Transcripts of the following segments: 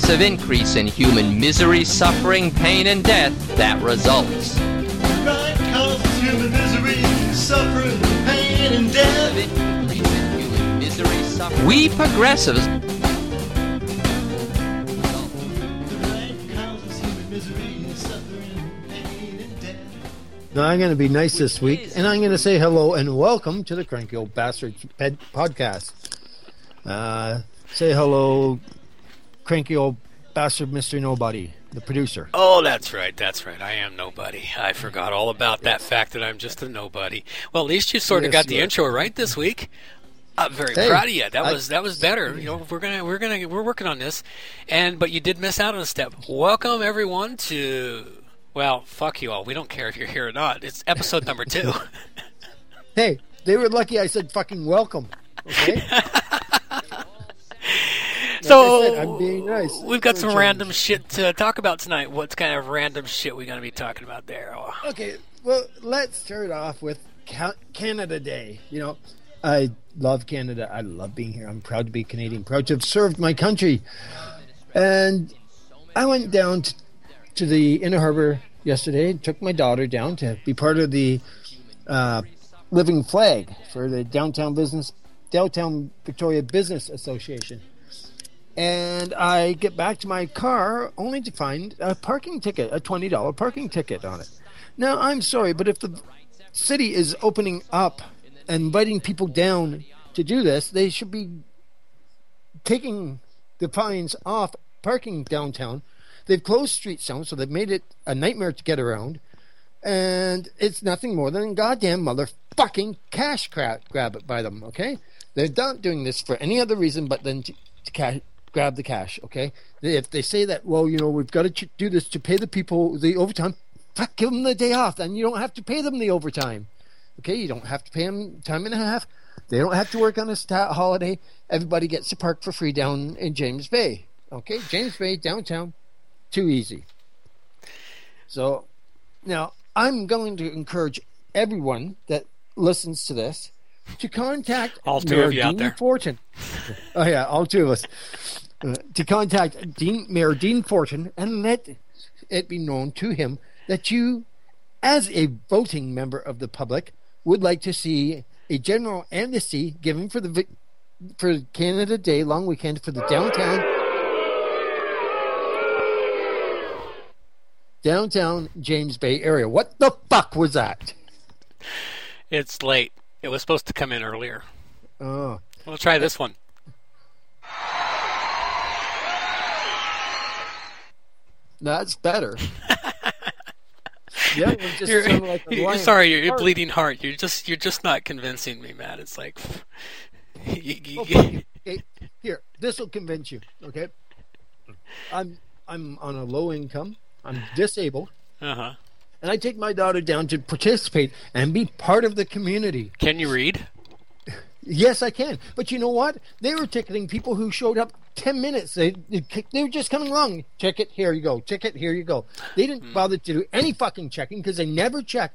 progressive increase in human misery, suffering, pain, and death that results. Crime causes human misery, suffering, pain, and death. Increase in human misery, suffering. We progressives. Now, I'm going to be nice this week, and I'm going to say hello and welcome to the Cranky Old Bastards podcast. Say hello, Cranky Old Bastard Mr. Nobody, the producer. Oh, that's right. I am nobody. I forgot all about that fact that I'm just a nobody. Well, at least you sort of got the intro right this week. I'm very proud of you. That was better. You know, we're working on this, but you did miss out on a step. Welcome everyone to. Well, fuck you all. We don't care if you're here or not. It's episode number 2. Hey, they were lucky I said fucking welcome. Okay? So, I'm being nice. We've got some random shit to talk about tonight. What kind of random shit we going to be talking about there? Oh. Okay, well, let's start off with Canada Day. You know, I love Canada. I love being here. I'm proud to be Canadian, proud to have served my country. And I went down to the Inner Harbor yesterday, took my daughter down to be part of the Living Flag for the Downtown Victoria Business Association. And I get back to my car only to find a parking ticket, a $20 parking ticket on it. Now, I'm sorry, but if the city is opening up and inviting people down to do this, they should be taking the fines off parking downtown. They've closed streets down, so they've made it a nightmare to get around. And it's nothing more than goddamn motherfucking cash grab it by them, okay? They're not doing this for any other reason but then to grab the cash, okay? If they say that, well, you know, we've got to do this to pay the people the overtime, fuck, give them the day off. Then you don't have to pay them the overtime, okay? You don't have to pay them time and a half. They don't have to work on a holiday. Everybody gets to park for free down in James Bay, okay? James Bay, downtown. Too easy. So, now, I'm going to encourage everyone that listens to this to contact all two of you out there. Fortin. Oh, yeah, all two of us. To contact Mayor Dean Fortin and let it be known to him that you, as a voting member of the public, would like to see a general amnesty given for Canada Day long weekend for the downtown James Bay area. What the fuck was that? It's late. It was supposed to come in earlier. Oh. We'll try this one. That's better. Yeah, it just like you're bleeding heart. You're just not convincing me, Matt. It's like okay. Here, this will convince you, okay? I'm on a low income. I'm disabled. Uh-huh. And I take my daughter down to participate and be part of the community. Can you read? Yes, I can. But you know what? They were ticketing people who showed up 10 minutes. They were just coming along. Check it, here you go. Check it, here you go. They didn't bother to do any fucking checking because they never check.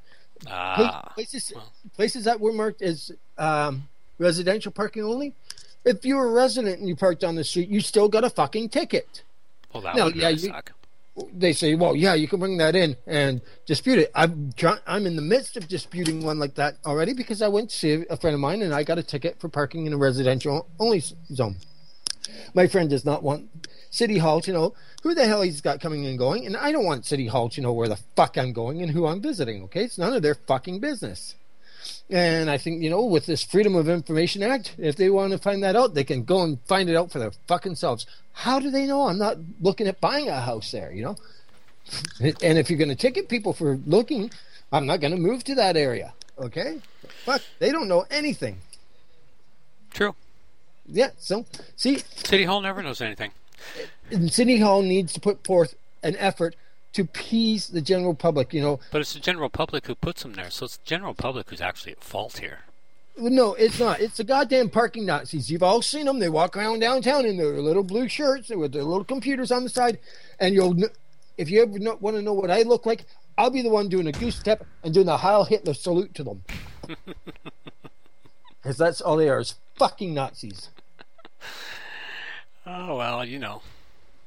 Places that were marked as residential parking only. If you're a resident and you parked on the street, you still got a fucking ticket. Well, that would really suck. They say, well, yeah, you can bring that in and dispute it. I'm in the midst of disputing one like that already because I went to see a friend of mine and I got a ticket for parking in a residential only zone. My friend does not want City Hall to know who the hell he's got coming and going, and I don't want City Hall to know where the fuck I'm going and who I'm visiting, okay? It's none of their fucking business. And I think, you know, with this Freedom of Information Act, if they want to find that out, they can go and find it out for their fucking selves. How do they know I'm not looking at buying a house there, you know? And if you're going to ticket people for looking, I'm not going to move to that area, okay? Fuck, they don't know anything. True. Yeah, so, see... City Hall never knows anything. City Hall needs to put forth an effort to appease the general public, you know. But it's the general public who puts them there, so it's the general public who's actually at fault here. No, it's not. It's the goddamn parking Nazis. You've all seen them. They walk around downtown in their little blue shirts with their little computers on the side. And if you ever want to know what I look like, I'll be the one doing a goose step and doing the Heil Hitler salute to them. Because that's all they are, is fucking Nazis. Oh, well, you know.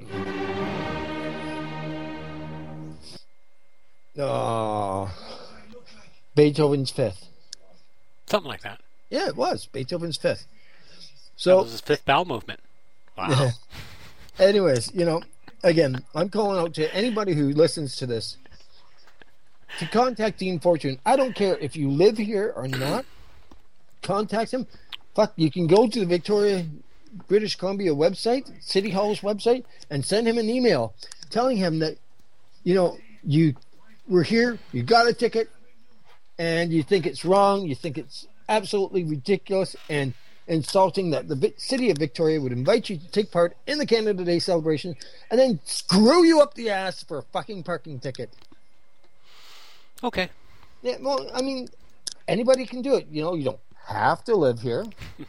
Oh, Beethoven's Fifth. Something like that. Yeah, it was Beethoven's Fifth. That So, was his fifth bowel movement. Wow. anyways, again, I'm calling out to anybody who listens to this to contact Dean Fortune. I don't care if you live here or not. Contact him. Fuck, you can go to the Victoria, British Columbia website, City Hall's website, and send him an email telling him that, you were here, you got a ticket, and you think it's wrong, you think it's absolutely ridiculous and insulting that the city of Victoria would invite you to take part in the Canada Day celebration and then screw you up the ass for a fucking parking ticket. Okay. Yeah, well, I mean, anybody can do it. You don't have to live here.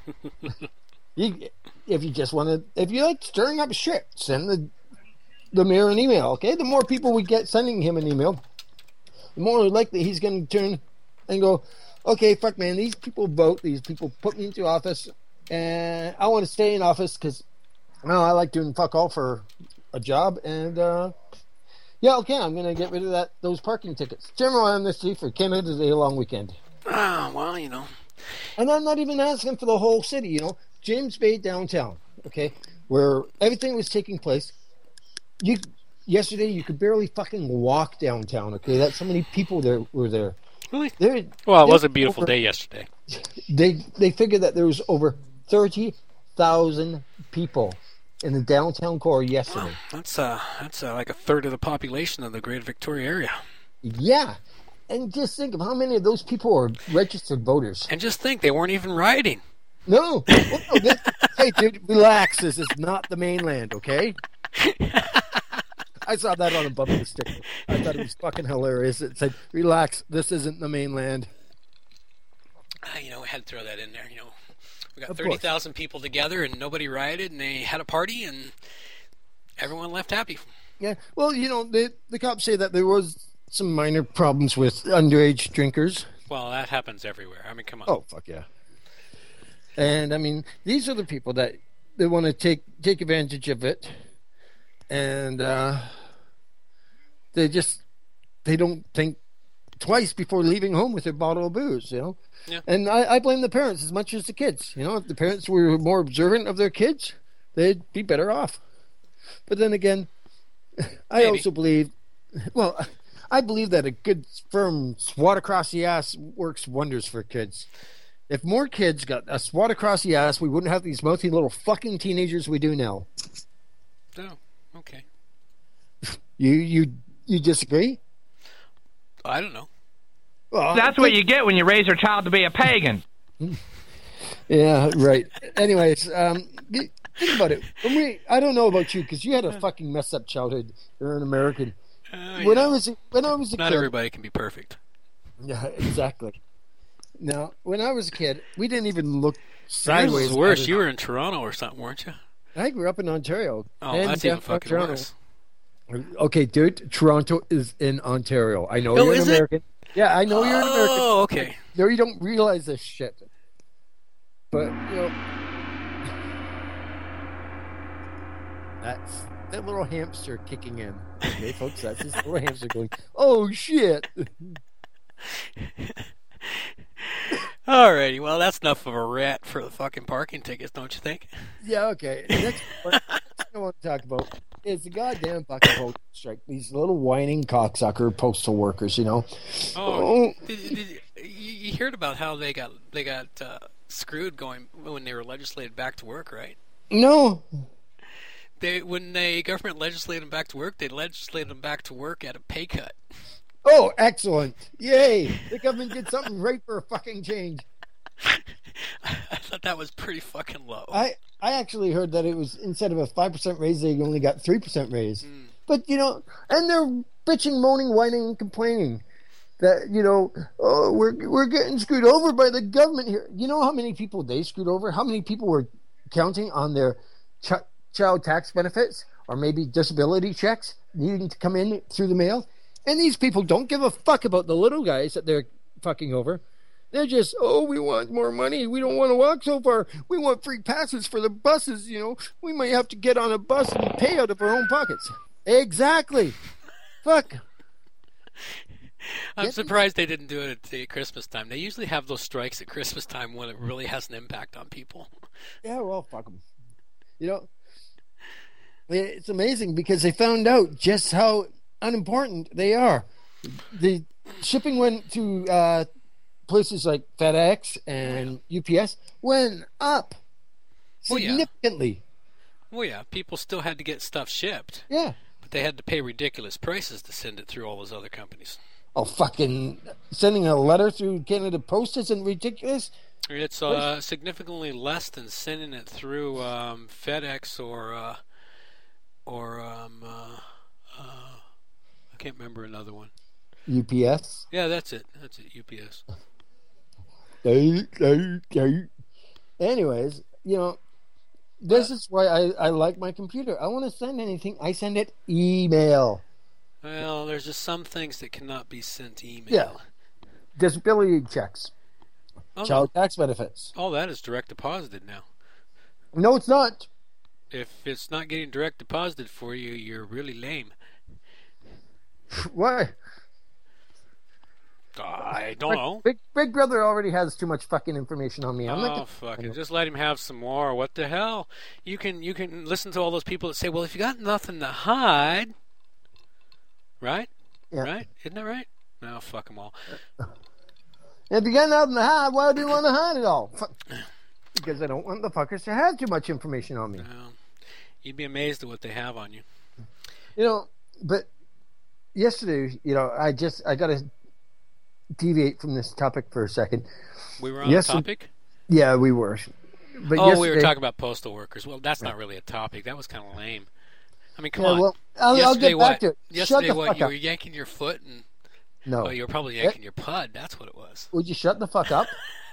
If you just want to, if you like stirring up shit, send the mayor an email, okay? The more people we get sending him an email, the more likely he's going to turn and go, okay, fuck, man, these people vote, these people put me into office, and I want to stay in office because, I like doing fuck all for a job, and, yeah, okay, I'm going to get rid of those parking tickets. General amnesty for Canada Day long weekend. Well, And I'm not even asking for the whole city, James Bay downtown, okay, where everything was taking place. Yesterday, you could barely fucking walk downtown, okay? That's how many people were there. Really? It was a beautiful day yesterday. They figured that there was over 30,000 people in the downtown core yesterday. Wow, that's like a third of the population of the Greater Victoria area. Yeah. And just think of how many of those people are registered voters. And just think, they weren't even rioting. No. Hey, dude, relax. This is not the mainland, okay? I saw that on a bumper sticker. I thought it was fucking hilarious. It said, relax, this isn't the mainland. We had to throw that in there. We got 30,000 people together and nobody rioted and they had a party and everyone left happy. Yeah, well, the cops say that there was some minor problems with underage drinkers. Well, that happens everywhere. I mean, come on. Oh, fuck yeah. And, I mean, these are the people that they want to take advantage of it. And they don't think twice before leaving home with their bottle of booze, Yeah. And I blame the parents as much as the kids. If the parents were more observant of their kids, they'd be better off. But then again, I also believe, I believe that a good firm swat across the ass works wonders for kids. If more kids got a swat across the ass, we wouldn't have these mouthy little fucking teenagers we do now. Oh, okay. You disagree? I don't know. Well, that's what you get when you raise your child to be a pagan. Yeah, right. Anyways, think about it. I don't know about you because you had a fucking messed up childhood. You're an American. When I was a kid, not everybody can be perfect. Yeah, exactly. Now, when I was a kid, we didn't even look sideways. Yours was worse. You were in Toronto or something, weren't you? I grew up in Ontario. Oh, that's even fucking worse. Okay, dude, Toronto is in Ontario. I know you're an American. Yeah, I know you're an American. Oh, okay. No, you don't realize this shit. But, that's that little hamster kicking in. Okay, folks, that's his little hamster going, oh, shit. Alrighty, well, that's enough of a rat for the fucking parking tickets, don't you think? Yeah, okay. Next thing I want to talk about is the goddamn fucking postal strike. These little whining cocksucker postal workers, Oh, you heard about how they got screwed going when they were legislated back to work, right? No. When the government legislated them back to work, they legislated them back to work at a pay cut. Oh, excellent. Yay. The government did something right for a fucking change. I thought that was pretty fucking low. I actually heard that it was, instead of a 5% raise, they only got 3% raise. But, and they're bitching, moaning, whining, and complaining that, oh, we're getting screwed over by the government here. You know how many people they screwed over? How many people were counting on their child tax benefits or maybe disability checks needing to come in through the mail? And these people don't give a fuck about the little guys that they're fucking over. They're just, we want more money. We don't want to walk so far. We want free passes for the buses. We might have to get on a bus and pay out of our own pockets. Exactly. Fuck. I'm surprised they didn't do it at Christmas time. They usually have those strikes at Christmas time when it really has an impact on people. Yeah, well, fuck them. It's amazing because they found out just how unimportant they are. The shipping went to places like FedEx and UPS went up significantly. Well, yeah, people still had to get stuff shipped. Yeah. But they had to pay ridiculous prices to send it through all those other companies. Oh, fucking sending a letter through Canada Post isn't ridiculous? It's significantly less than sending it through FedEx or I can't remember another one. UPS? Yeah, that's it, UPS. Anyways, this is why I like my computer. I want to send anything, I send it email. Well, there's just some things that cannot be sent email. Yeah. Disability checks. Child tax benefits. All that is direct deposited now. No, it's not. If it's not getting direct deposited for you, you're really lame. Why? I don't know. Big Brother already has too much fucking information on me. I'm not fucking just let him have some more. What the hell? You can listen to all those people that say, well, if you got nothing to hide, right? Yeah. Right? Isn't that right? No, fuck them all. If you got nothing to hide, why do you want to hide it all? Because I don't want the fuckers to have too much information on me. You'd be amazed at what they have on you. But yesterday, I got to deviate from this topic for a second. We were on a topic? Yeah, we were. But we were talking about postal workers. Well, that's not really a topic. That was kind of lame. I mean, come on. Well, I'll get back to it. Yesterday, you were yanking your foot and... No. Oh, you were probably yanking your pud. That's what it was. Would you shut the fuck up?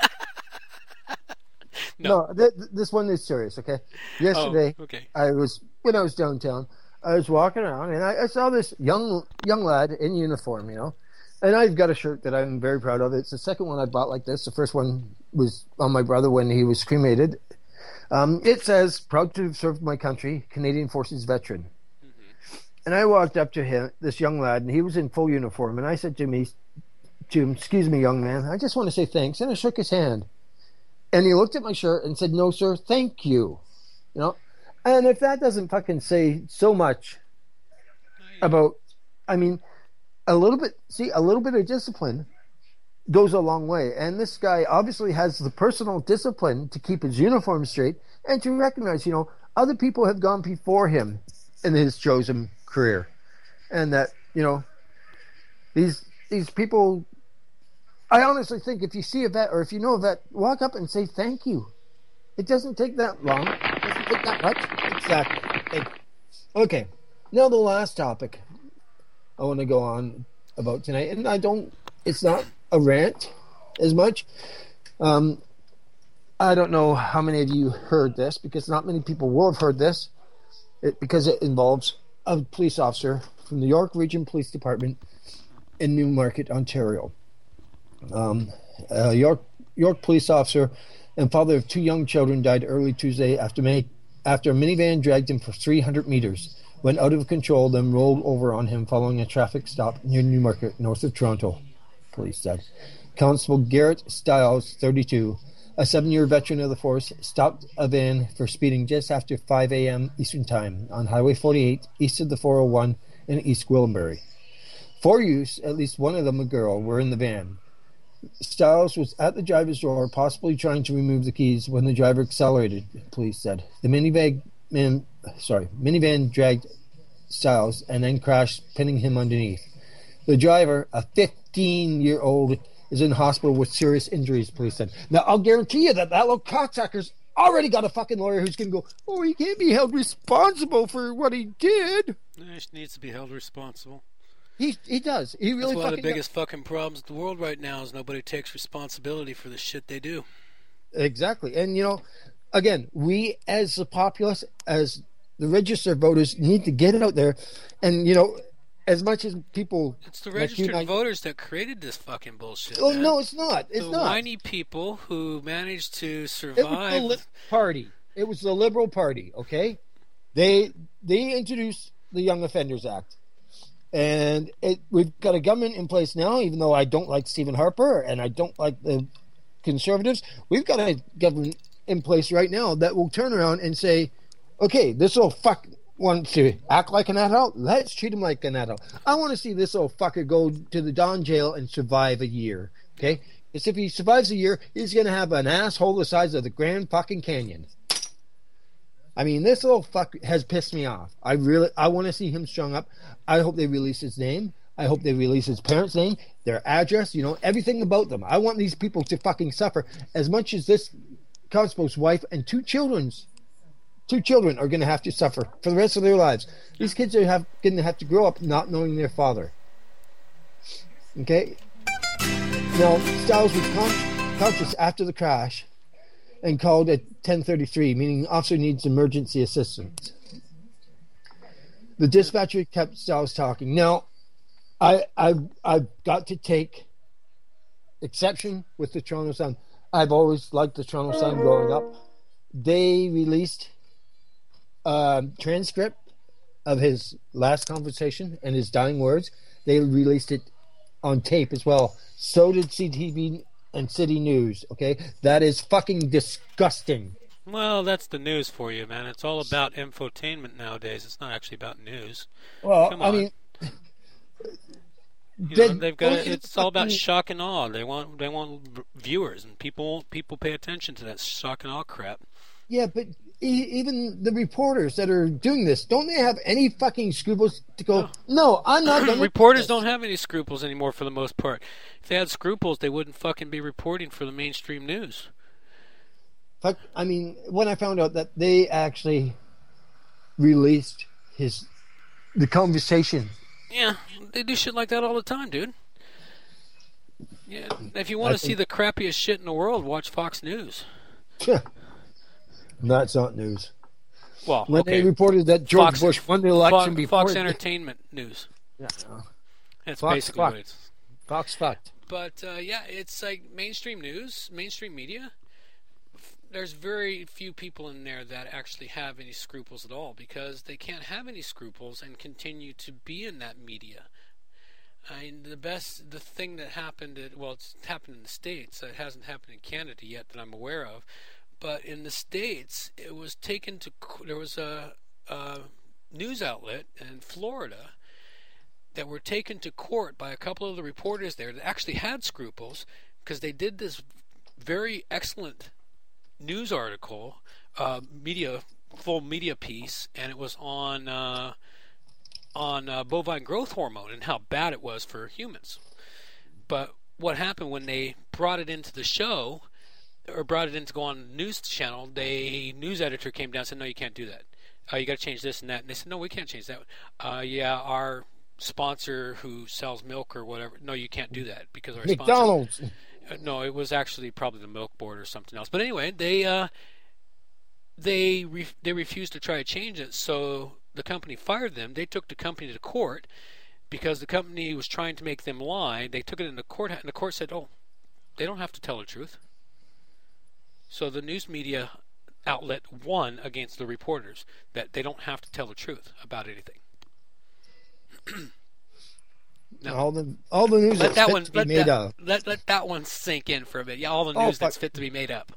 No. This one is serious, okay? Yesterday, okay. when I was downtown, I was walking around and I saw this young lad in uniform, and I've got a shirt that I'm very proud of. It's the second one I bought like this. The first one was on my brother when he was cremated. It says, "Proud to have served my country, Canadian Forces veteran." Mm-hmm. And I walked up to him, this young lad, and he was in full uniform. And I said to him, "Excuse me, young man, I just want to say thanks." And I shook his hand. And he looked at my shirt and said, "No, sir, thank you." And if that doesn't fucking say so much about, a little bit of discipline goes a long way. And this guy obviously has the personal discipline to keep his uniform straight and to recognize, other people have gone before him in his chosen career. And that, these people, I honestly think if you see a vet or if you know a vet, walk up and say thank you. It doesn't take that long. It doesn't take that much. Exactly. Okay. Now the last topic I want to go on about tonight, and it's not a rant as much. I don't know how many of you heard this, because not many people will have heard this, because it involves a police officer from the York Region Police Department in Newmarket, Ontario. York police officer and father of 2 young children died early Tuesday after a minivan dragged him for 300 meters, went out of control, then rolled over on him following a traffic stop near Newmarket, north of Toronto, police said. Constable Garrett Stiles, 32, a 7-year veteran of the force, stopped a van for speeding just after 5 a.m. Eastern Time on Highway 48, east of the 401 in East Gwillimbury. 4 youths, at least one of them a girl, were in the van. Stiles was at the driver's door, possibly trying to remove the keys, when the driver accelerated, police said. The minivan dragged Stiles and then crashed, pinning him underneath. The driver, a 15-year-old, is in hospital with serious injuries, police said. Now, I'll guarantee you that little cocksucker's already got a fucking lawyer who's going to go, he can't be held responsible for what he did. He needs to be held responsible. He does. He really. That's one of the biggest fucking problems in the world right now is nobody takes responsibility for the shit they do. Exactly. And, again, we as the populace, as the registered voters, need to get it out there. And, as much as people... It's the registered voters that created this fucking bullshit. Oh, man. no, it's not. It's the not. whiny people who managed to survive. It was the Liberal Party. It was the Liberal Party, okay? They introduced the Young Offenders Act. And we've got a government in place now, even though I don't like Stephen Harper and I don't like the Conservatives. We've got a government in place right now that will turn around and say, okay, this little fuck wants to act like an adult. Let's treat him like an adult. I want to see this little fucker go to the Don jail and survive a year. Okay? Because if he survives a year, he's going to have an asshole the size of the Grand fucking Canyon. I mean, this little fuck has pissed me off. I want to see him strung up. I hope they release his name. I hope they release his parents' name, their address, everything about them. I want these people to fucking suffer as much as this constable's wife and two children are going to have to suffer for the rest of their lives. These kids are going to have to grow up not knowing their father. Okay? Now, Stiles was conscious after the crash and called at 10:33, meaning officer needs emergency assistance. The dispatcher kept Stiles talking. Now, I've got to take exception with the Toronto Sun. I've always liked the Toronto Sun growing up. They released a transcript of his last conversation and his dying words. They released it on tape as well. So did CTV and City News, okay? That is fucking disgusting. Well, that's the news for you, man. It's all about infotainment nowadays. It's not actually about news. Well, come on. I mean... they've got it's all about shock and awe. They want viewers, and people pay attention to that shock and awe crap. Yeah, but even the reporters that are doing this, don't they have any fucking scruples to go, no I'm not going to... Reporters don't have any scruples anymore for the most part. If they had scruples, they wouldn't fucking be reporting for the mainstream news. Fuck, I mean, when I found out that they actually released the conversation... Yeah, they do shit like that all the time, dude. Yeah, if you want to see the crappiest shit in the world, watch Fox News. That's not news. Well, when they reported that George Bush won the election before... Fox Entertainment News. Yeah. That's basically what it's... Fox fucked. But, yeah, it's like mainstream news, mainstream media. There's very few people in there that actually have any scruples at all, because they can't have any scruples and continue to be in that media. I mean, the thing that happened, it's happened in the States. It hasn't happened in Canada yet that I'm aware of. But in the States, it was taken to... There was a news outlet in Florida that were taken to court by a couple of the reporters there that actually had scruples, because they did this very excellent news article, full media piece, and it was on bovine growth hormone and how bad it was for humans. But what happened when they brought it into the show, or brought it in to go on the news channel, the news editor came down and said, no, you can't do that. You got to change this and that. And they said, no, we can't change that. Yeah, our sponsor who sells milk or whatever, no, you can't do that because our McDonald's. sponsor... No, it was actually probably the milk board or something else. But anyway, they refused to try to change it, so the company fired them. They took the company to court because the company was trying to make them lie. They took it into court, and the court said, oh, they don't have to tell the truth. So the news media outlet won against the reporters that they don't have to tell the truth about anything. No. All the news let that's fit to be made up. Let that one sink in for a bit. Yeah, all the news that's fit to be made up.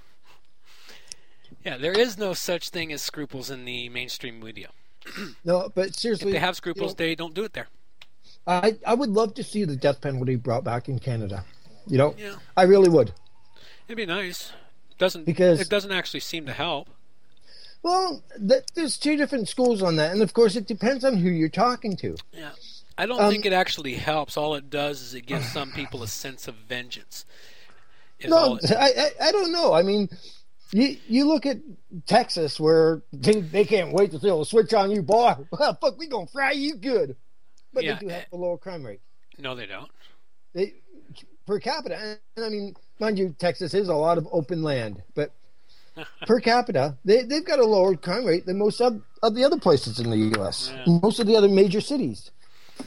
Yeah, there is no such thing as scruples in the mainstream media. No, but seriously, if they have scruples, they don't do it there. I would love to see the death penalty brought back in Canada. Yeah. I really would. It'd be nice. Because it doesn't actually seem to help. Well, there's two different schools on that, and of course it depends on who you're talking to. Yeah. I don't think it actually helps. All it does is it gives some people a sense of vengeance. No, I don't know. I mean, you look at Texas where they can't wait to throw a switch on you, boy. Well, fuck, we gonna fry you good. But they do have a lower crime rate. No, they don't. Per capita, and I mean, mind you, Texas is a lot of open land, but per capita, they've got a lower crime rate than most of the other places in the U.S. Yeah. Most of the other major cities.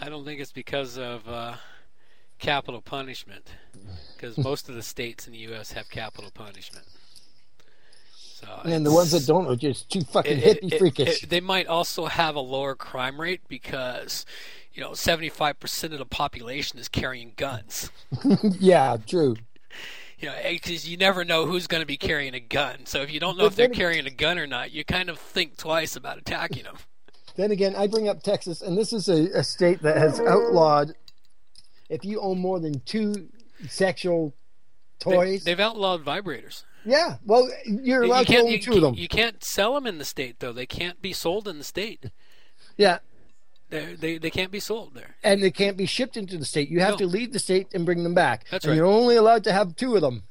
I don't think it's because of capital punishment, because most of the states in the U.S. have capital punishment. So And the ones that don't are just too fucking hippie freakish. They might also have a lower crime rate because, 75% of the population is carrying guns. Yeah, true. Because you never know who's going to be carrying a gun. So if you don't know if they're carrying a gun or not, you kind of think twice about attacking them. Then again, I bring up Texas, and this is a state that has outlawed if you own more than 2 sexual toys. They've outlawed vibrators. Yeah, well, you're allowed to own 2 of them. You can't sell them in the state, though. They can't be sold in the state. Yeah. They can't be sold there. And they can't be shipped into the state. You have to leave the state and bring them back. That's and right. You're only allowed to have 2 of them.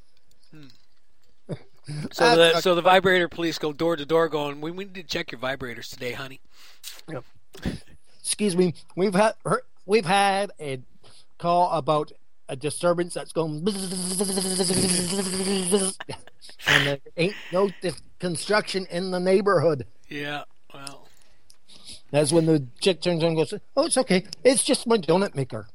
So the vibrator police go door to door going, we need to check your vibrators today, honey. Yep. Excuse me. We've had a call about a disturbance that's going and there ain't no construction in the neighborhood. Yeah, well. That's when the chick turns on and goes, "Oh, it's okay. It's just my donut maker."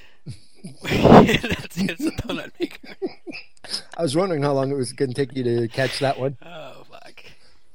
It's a donut maker. I was wondering how long it was going to take you to catch that one. Oh, fuck.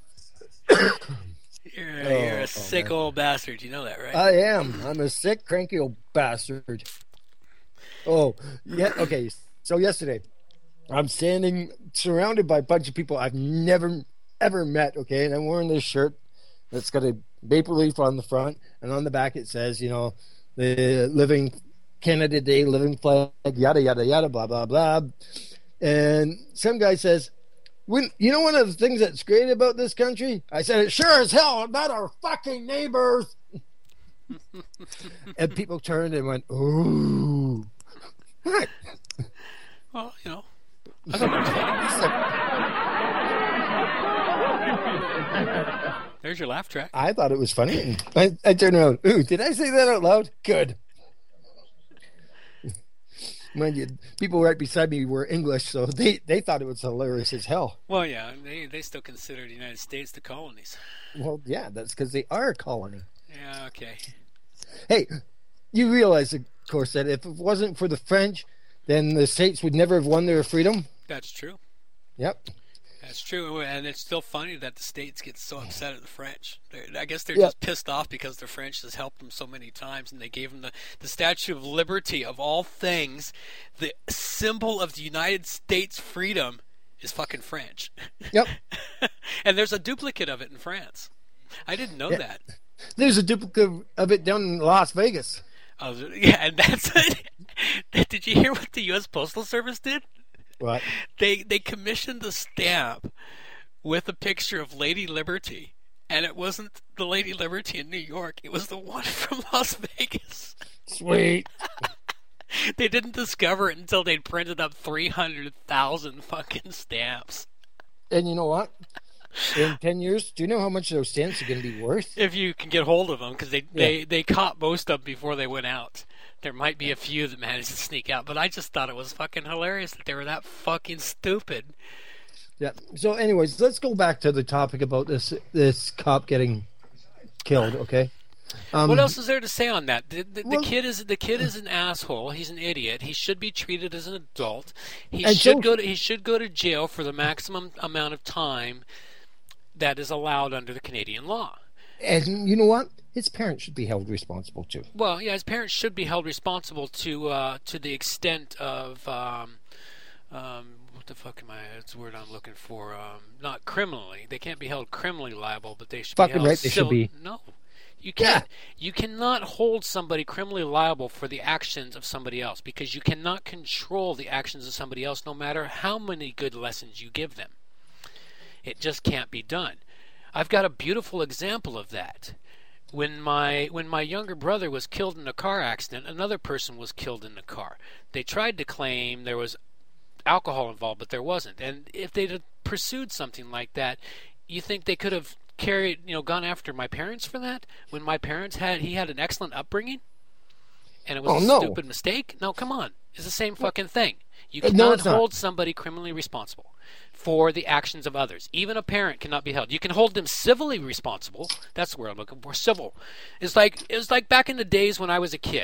You're a sick old bastard. You know that, right? I am. I'm a sick, cranky old bastard. Oh, yeah. Okay. So yesterday, I'm standing surrounded by a bunch of people I've never, ever met. Okay. And I'm wearing this shirt that's got a maple leaf on the front. And on the back, it says, the Living Canada Day, Living Flag, yada, yada, yada, blah, blah, blah. And some guy says, one of the things that's great about this country? I said, it sure as hell about our fucking neighbors. And people turned and went, ooh. Well, I thought it was funny. There's your laugh track. I thought it was funny. I turned around. Ooh, did I say that out loud? Good. Mind you, people right beside me were English, so they thought it was hilarious as hell. Well, yeah, they still consider the United States the colonies. Well, yeah, that's because they are a colony. Yeah, okay. Hey, you realize, of course, that if it wasn't for the French, then the states would never have won their freedom? That's true. Yep. That's true, and it's still funny that the states get so upset at the French. I guess they're just pissed off because the French has helped them so many times, and they gave them the Statue of Liberty, of all things. The symbol of the United States freedom is fucking French. Yep. And there's a duplicate of it in France. I didn't know that. There's a duplicate of it down in Las Vegas. Yeah, and that's it. Did you hear what the U.S. Postal Service did? What? They commissioned a stamp with a picture of Lady Liberty, and it wasn't the Lady Liberty in New York. It was the one from Las Vegas. Sweet. They didn't discover it until they'd printed up 300,000 fucking stamps. And you know what? In 10 years, do you know how much those stamps are going to be worth? If you can get hold of them, because they caught most of them before they went out. There might be a few that managed to sneak out, but I just thought it was fucking hilarious that they were that fucking stupid. Yeah. So, anyways, let's go back to the topic about this cop getting killed. Okay. What else is there to say on that? The kid is an asshole. He's an idiot. He should be treated as an adult. He should go to jail for the maximum amount of time that is allowed under the Canadian law. And you know what? His parents should be held responsible too. Well, yeah, his parents should be held responsible to the extent of what the fuck am I? That's the word I'm looking for. Not criminally. They can't be held criminally liable, but they should be held right. They should be. No, you can't. Yeah. You cannot hold somebody criminally liable for the actions of somebody else because you cannot control the actions of somebody else, no matter how many good lessons you give them. It just can't be done. I've got a beautiful example of that. When my younger brother was killed in a car accident, another person was killed in the car. They tried to claim there was alcohol involved, but there wasn't. And if they'd pursued something like that, you think they could have gone after my parents for that? When my parents had an excellent upbringing, and it was a stupid mistake? No, come on. It's the same fucking thing. You cannot hold somebody criminally responsible for the actions of others. Even a parent cannot be held. You can hold them civilly responsible. That's the word I'm looking for. Civil. It was like back in the days when I was a kid.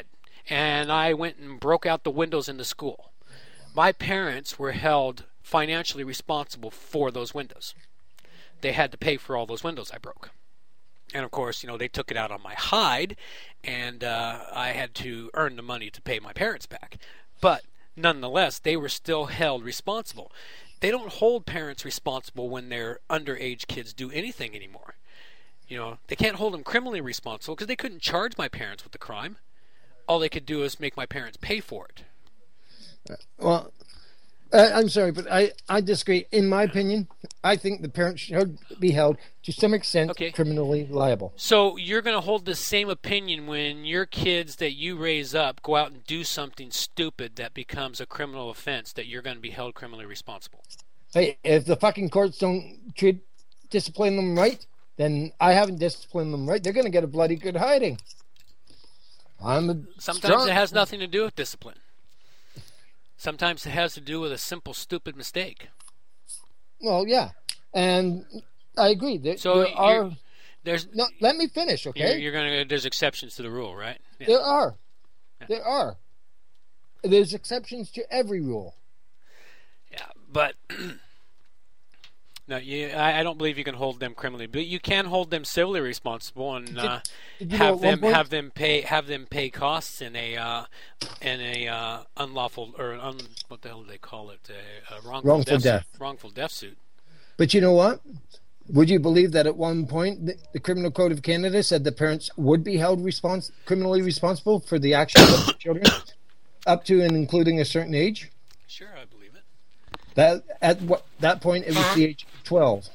and I went and broke out the windows in the school. My parents were held financially responsible for those windows. They had to pay for all those windows I broke. And of course, they took it out on my hide, and I had to earn the money to pay my parents back. But nonetheless, they were still held responsible. They don't hold parents responsible when their underage kids do anything anymore. They can't hold them criminally responsible because they couldn't charge my parents with the crime. All they could do is make my parents pay for it. Well, I'm sorry, but I disagree. In my opinion, I think the parents should be held to some extent criminally liable. So you're going to hold the same opinion when your kids that you raise up go out and do something stupid that becomes a criminal offense, that you're going to be held criminally responsible? Hey, if the fucking courts don't discipline them right, then I haven't disciplined them right. They're going to get a bloody good hiding. Sometimes it has nothing to do with discipline. Sometimes it has to do with a simple, stupid mistake. Well, yeah, and I agree. There's no. Let me finish, okay? There's exceptions to the rule, right? Yeah. There are. Yeah. There are. There's exceptions to every rule. Yeah, but no, I don't believe you can hold them criminally, but you can hold them civilly responsible and have them pay costs in a unlawful or what the hell do they call it, a wrongful death suit. But you know what? Would you believe that at one point the Criminal Code of Canada said the parents would be held criminally responsible for the actions of the children up to and including a certain age? Sure, I believe it. That at that point it was the age of 12.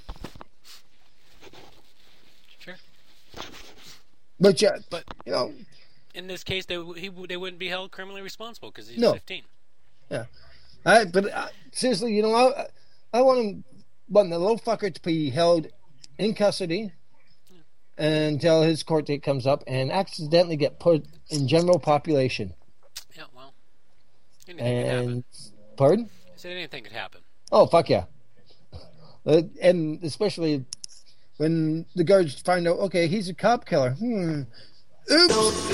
Sure. But in this case, they wouldn't be held criminally responsible because he's 15. Yeah. Seriously, I want the little fucker to be held in custody until his court date comes up and accidentally get put in general population. Yeah, well, anything could happen. Pardon? I said anything could happen. Oh, fuck yeah. And especially when the guards find out, okay, he's a cop killer. Oops.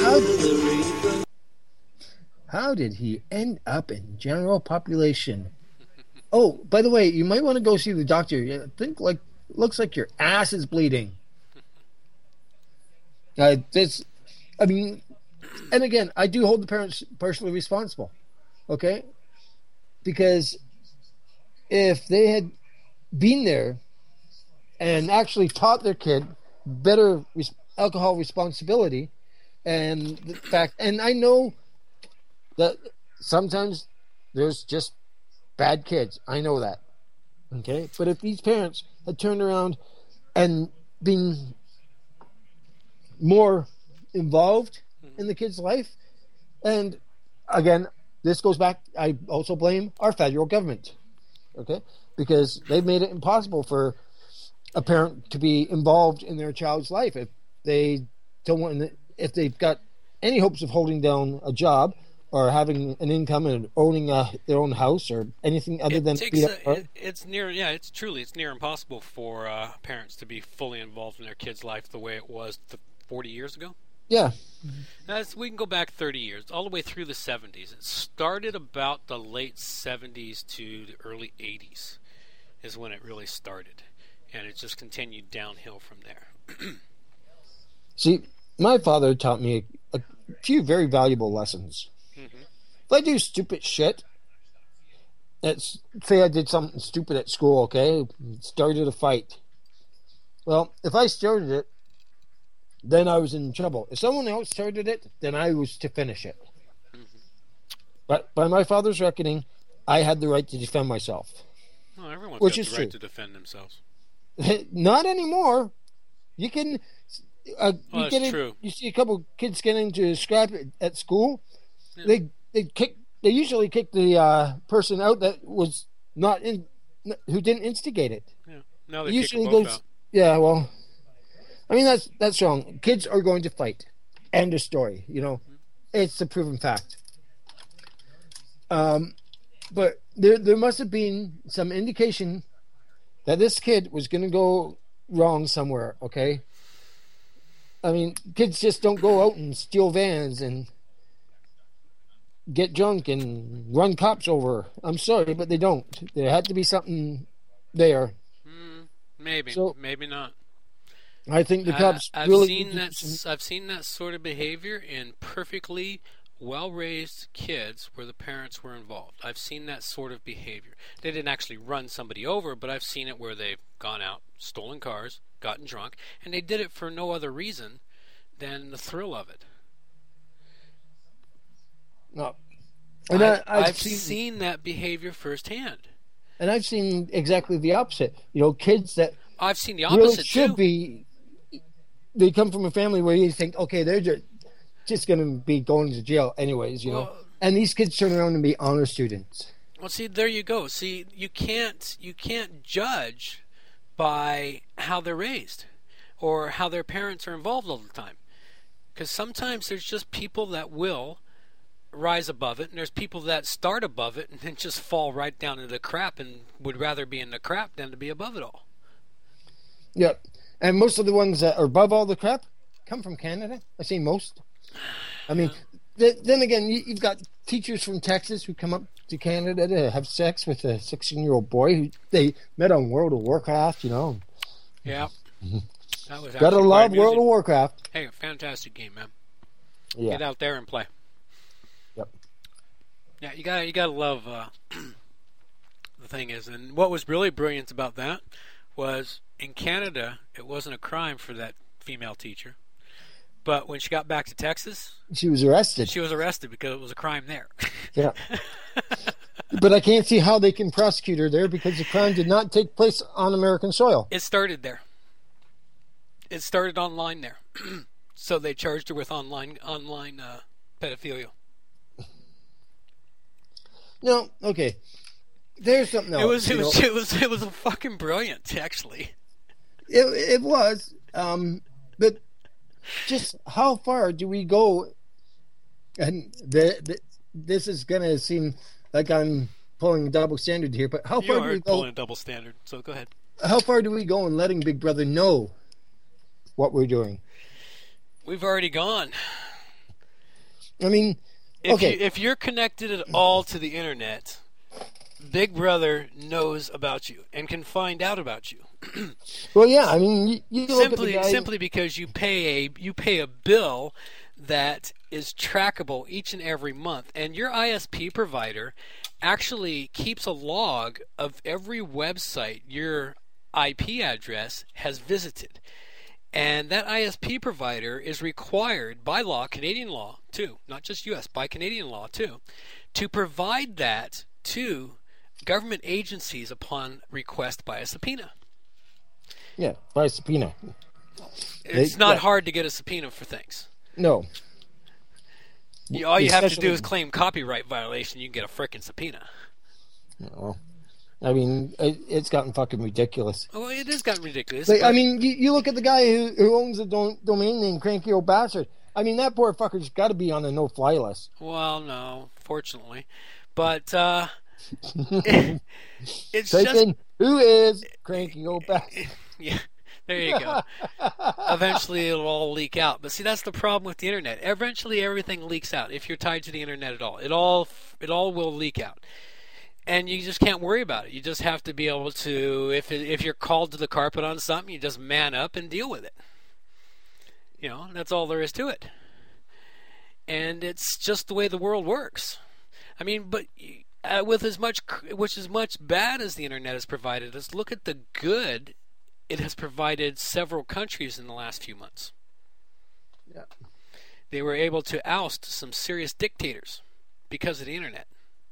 How did he end up in general population? Oh, by the way, you might want to go see the doctor. I think looks like your ass is bleeding. And again, I do hold the parents partially responsible. Okay? Because if they had been there and actually taught their kid better alcohol responsibility and the fact, and I know that sometimes there's just bad kids. I know that. Okay? But if these parents had turned around and been more involved in the kid's life, and again, this goes back, I also blame our federal government. Okay? Because they've made it impossible for a parent to be involved in their child's life if they don't want, if they've got any hopes of holding down a job or having an income and owning their own house or anything other than it's near impossible for parents to be fully involved in their kid's life the way it was 40 years ago. Yeah. Now, we can go back 30 years, all the way through the 70s. It started about the late 70s to the early 80s is when it really started. And it just continued downhill from there. See, my father taught me a few very valuable lessons. Mm-hmm. If I do stupid shit, say I did something stupid at school, okay? Started a fight. Well, if I started it, then I was in trouble. If someone else started it, then I was to finish it. Mm-hmm. But by my father's reckoning, I had the right to defend myself. Well, everyone's got the right to defend themselves. Not anymore. You can... true. You see a couple kids getting into a scrap at school. Yeah. They usually kick the person out that was who didn't instigate it. Yeah. No, they usually kick them both out. Yeah, well, I mean that's wrong. Kids are going to fight. End of story. It's a proven fact. But there must have been some indication that this kid was going to go wrong somewhere. Okay. I mean, kids just don't go out and steal vans and get drunk and run cops over. I'm sorry, but they don't. There had to be something there. Maybe, So, maybe not. I think the cops I've really. seen that sort of behavior in perfectly well-raised kids where the parents were involved. I've seen that sort of behavior. They didn't actually run somebody over, but I've seen it where they've gone out, stolen cars, gotten drunk, and they did it for no other reason than the thrill of it. No. And And I've seen that behavior firsthand. And I've seen exactly the opposite. Kids that I've seen the really opposite should too. be. They come from a family where you think, okay, they're just going to be going to jail anyways, And these kids turn around and be honor students. Well, see, there you go. See, you can't judge by how they're raised or how their parents are involved all the time. Because sometimes there's just people that will rise above it, and there's people that start above it and then just fall right down into the crap and would rather be in the crap than to be above it all. Yeah. And most of the ones that are above all the crap come from Canada. I say most. I mean, then again, you've got teachers from Texas who come up to Canada to have sex with a 16-year-old boy who they met on World of Warcraft, Yeah. That was Gotta love World of Warcraft. Hey, fantastic game, man. Yeah. Get out there and play. Yep. Yeah, you gotta love the thing is, and what was really brilliant about that was in Canada, it wasn't a crime for that female teacher. But when she got back to Texas, she was arrested. She was arrested because it was a crime there. Yeah. But I can't see how they can prosecute her there because the crime did not take place on American soil. It started there. It started online there. So they charged her with online pedophilia. No, okay. There's something else. It was fucking brilliant, actually. It was, but just how far do we go? And this is gonna seem like I'm pulling a double standard here, but how far do we go? Pulling a double standard. So go ahead. How far do we go in letting Big Brother know what we're doing? We've already gone. I mean, if you're connected at all to the internet, Big Brother knows about you and can find out about you. Well, yeah, I mean, you look at the guy... simply because you pay a bill that is trackable each and every month, and your ISP provider actually keeps a log of every website your IP address has visited. And that ISP provider is required by law, Canadian law too, not just US, by Canadian law too, to provide that to government agencies upon request by a subpoena. Yeah, by a subpoena. It's not hard to get a subpoena for things. No. All you have to do is claim copyright violation, you can get a frickin' subpoena. No. I mean, it's gotten fucking ridiculous. Well, it has gotten ridiculous. I mean, you look at the guy who owns the domain name Cranky Old Bastard. I mean, that poor fucker's got to be on a no-fly list. Well, no, fortunately. But it's Type just... in, who is Cranky Old Bastard? Yeah, there you go. Eventually it'll all leak out. But see, that's the problem with the internet. Eventually everything leaks out if you're tied to the internet at all. It all will leak out. And you just can't worry about it. You just have to be able to, if you're called to the carpet on something, you just man up and deal with it. That's all there is to it. And it's just the way the world works. I mean, but with as much bad as the internet has provided us, look at the good it has provided several countries in the last few months. Yeah. They were able to oust some serious dictators because of the internet.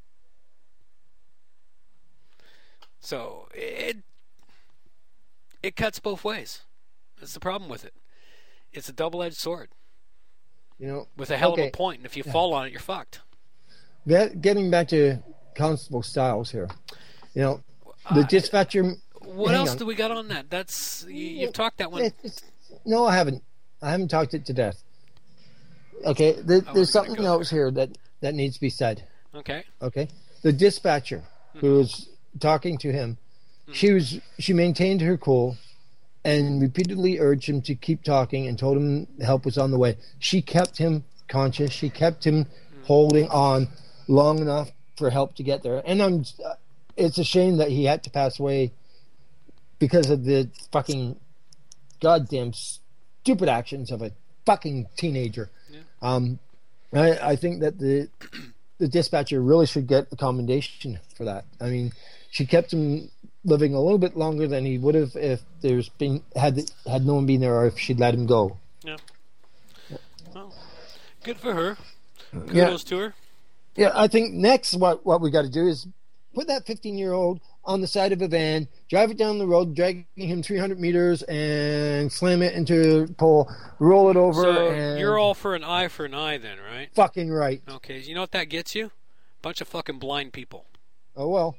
So it cuts both ways. That's the problem with it. It's a double-edged sword. With a hell of a point, and if you fall on it, you're fucked. Getting back to Constable Styles here, the dispatcher. What else do we got on that? That's you've talked that one. No, I haven't. I haven't talked it to death. Okay, there's something else here that needs to be said. Okay. The dispatcher who was talking to him, she maintained her cool and repeatedly urged him to keep talking and told him help was on the way. She kept him conscious. She kept him holding on long enough for help to get there. And it's a shame that he had to pass away because of the fucking goddamn stupid actions of a fucking teenager. Yeah. I think that the dispatcher really should get a commendation for that. I mean, she kept him living a little bit longer than he would have if had no one been there, or if she'd let him go. Yeah. Well, good for her. Kudos to her. Yeah, I think next what we got to do is put that 15-year-old on the side of a van, drive it down the road, dragging him 300 meters, and slam it into a pole, roll it over. So and you're all for an eye then, right? Fucking right. Okay, you know what that gets you? Bunch of fucking blind people. Oh, well.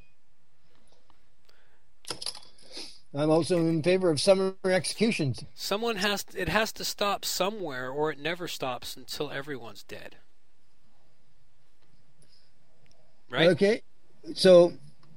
I'm also in favor of summer executions. It has to stop somewhere, or it never stops until everyone's dead. Right? Okay, so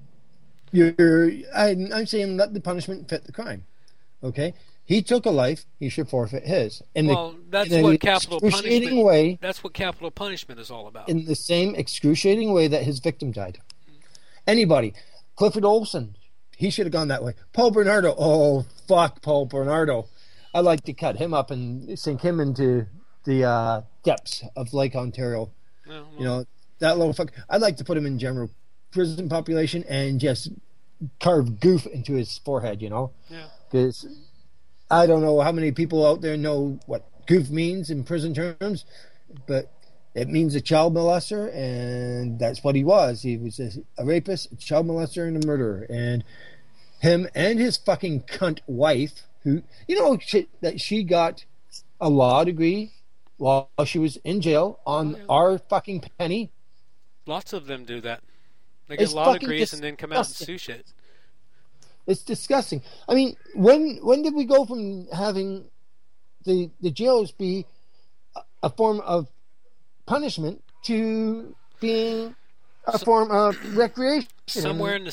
I'm saying let the punishment fit the crime. Okay, he took a life; he should forfeit his. That's what capital punishment is all about. In the same excruciating way that his victim died. Anybody, Clifford Olson, he should have gone that way. Paul Bernardo, oh fuck, Paul Bernardo, I'd like to cut him up and sink him into the depths of Lake Ontario. You know. That little fuck. I'd like to put him in general prison population and just carve goof into his forehead, you know? Yeah. Because I don't know how many people out there know what goof means in prison terms, but it means a child molester, and that's what he was. He was a rapist, a child molester, and a murderer. And him and his fucking cunt wife, who, you know, that she got a law degree while she was in jail on our fucking penny. Lots of them do that. They get law degrees and then come out and sue shit. It's disgusting. I mean, when did we go from having the jails be a form of punishment to being a form of recreation? Somewhere in the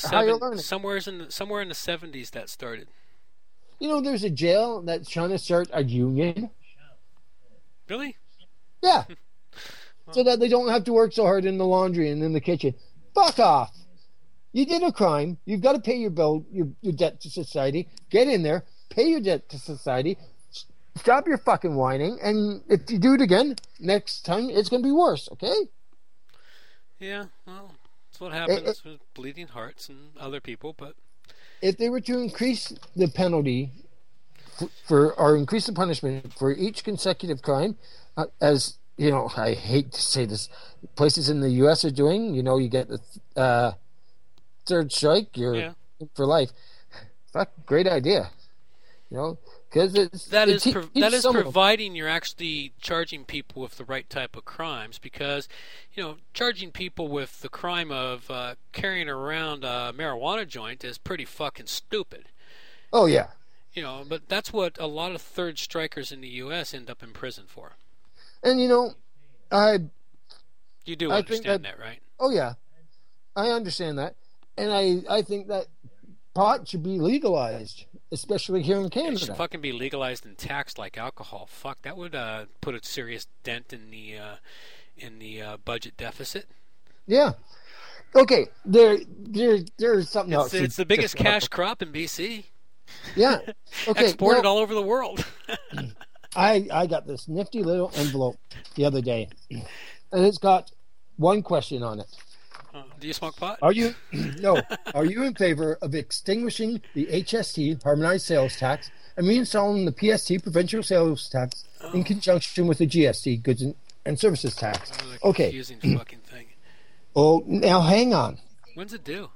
70s that started. You know, there's a jail that's trying to start a union. Really? Yeah. So that they don't have to work so hard in the laundry and in the kitchen. Fuck off. You did a crime. You've got to pay your bill, your debt to society. Get in there, pay your debt to society. Stop your fucking whining, and if you do it again, next time it's going to be worse, okay? Yeah, well, that's what happens with bleeding hearts and other people, but... If they were to increase the penalty or increase the punishment for each consecutive crime, as... You know, I hate to say this. Places in the U.S. are doing. You know, you get the third strike, you're for life. Fuck, great idea. You know, because that is providing you're actually charging people with the right type of crimes. Because, you know, charging people with the crime of carrying around a marijuana joint is pretty fucking stupid. Oh yeah. You know, but that's what a lot of third strikers in the U.S. end up in prison for. And, you know, you do understand that, right? Oh, yeah. I understand that. And I think that pot should be legalized, especially here in Canada. It should fucking be legalized and taxed like alcohol. Fuck, that would put a serious dent in the budget deficit. Yeah. Okay, there's something else. It's the biggest cash crop in BC. Yeah. Okay. Exported all over the world. I got this nifty little envelope the other day, and it's got one question on it. Do you smoke pot? Are you in favor of extinguishing the HST, harmonized sales tax, and reinstalling the PST, provincial sales tax, in conjunction with the GST, goods and services tax? Okay. Confusing fucking thing. Oh, now hang on. When's it due?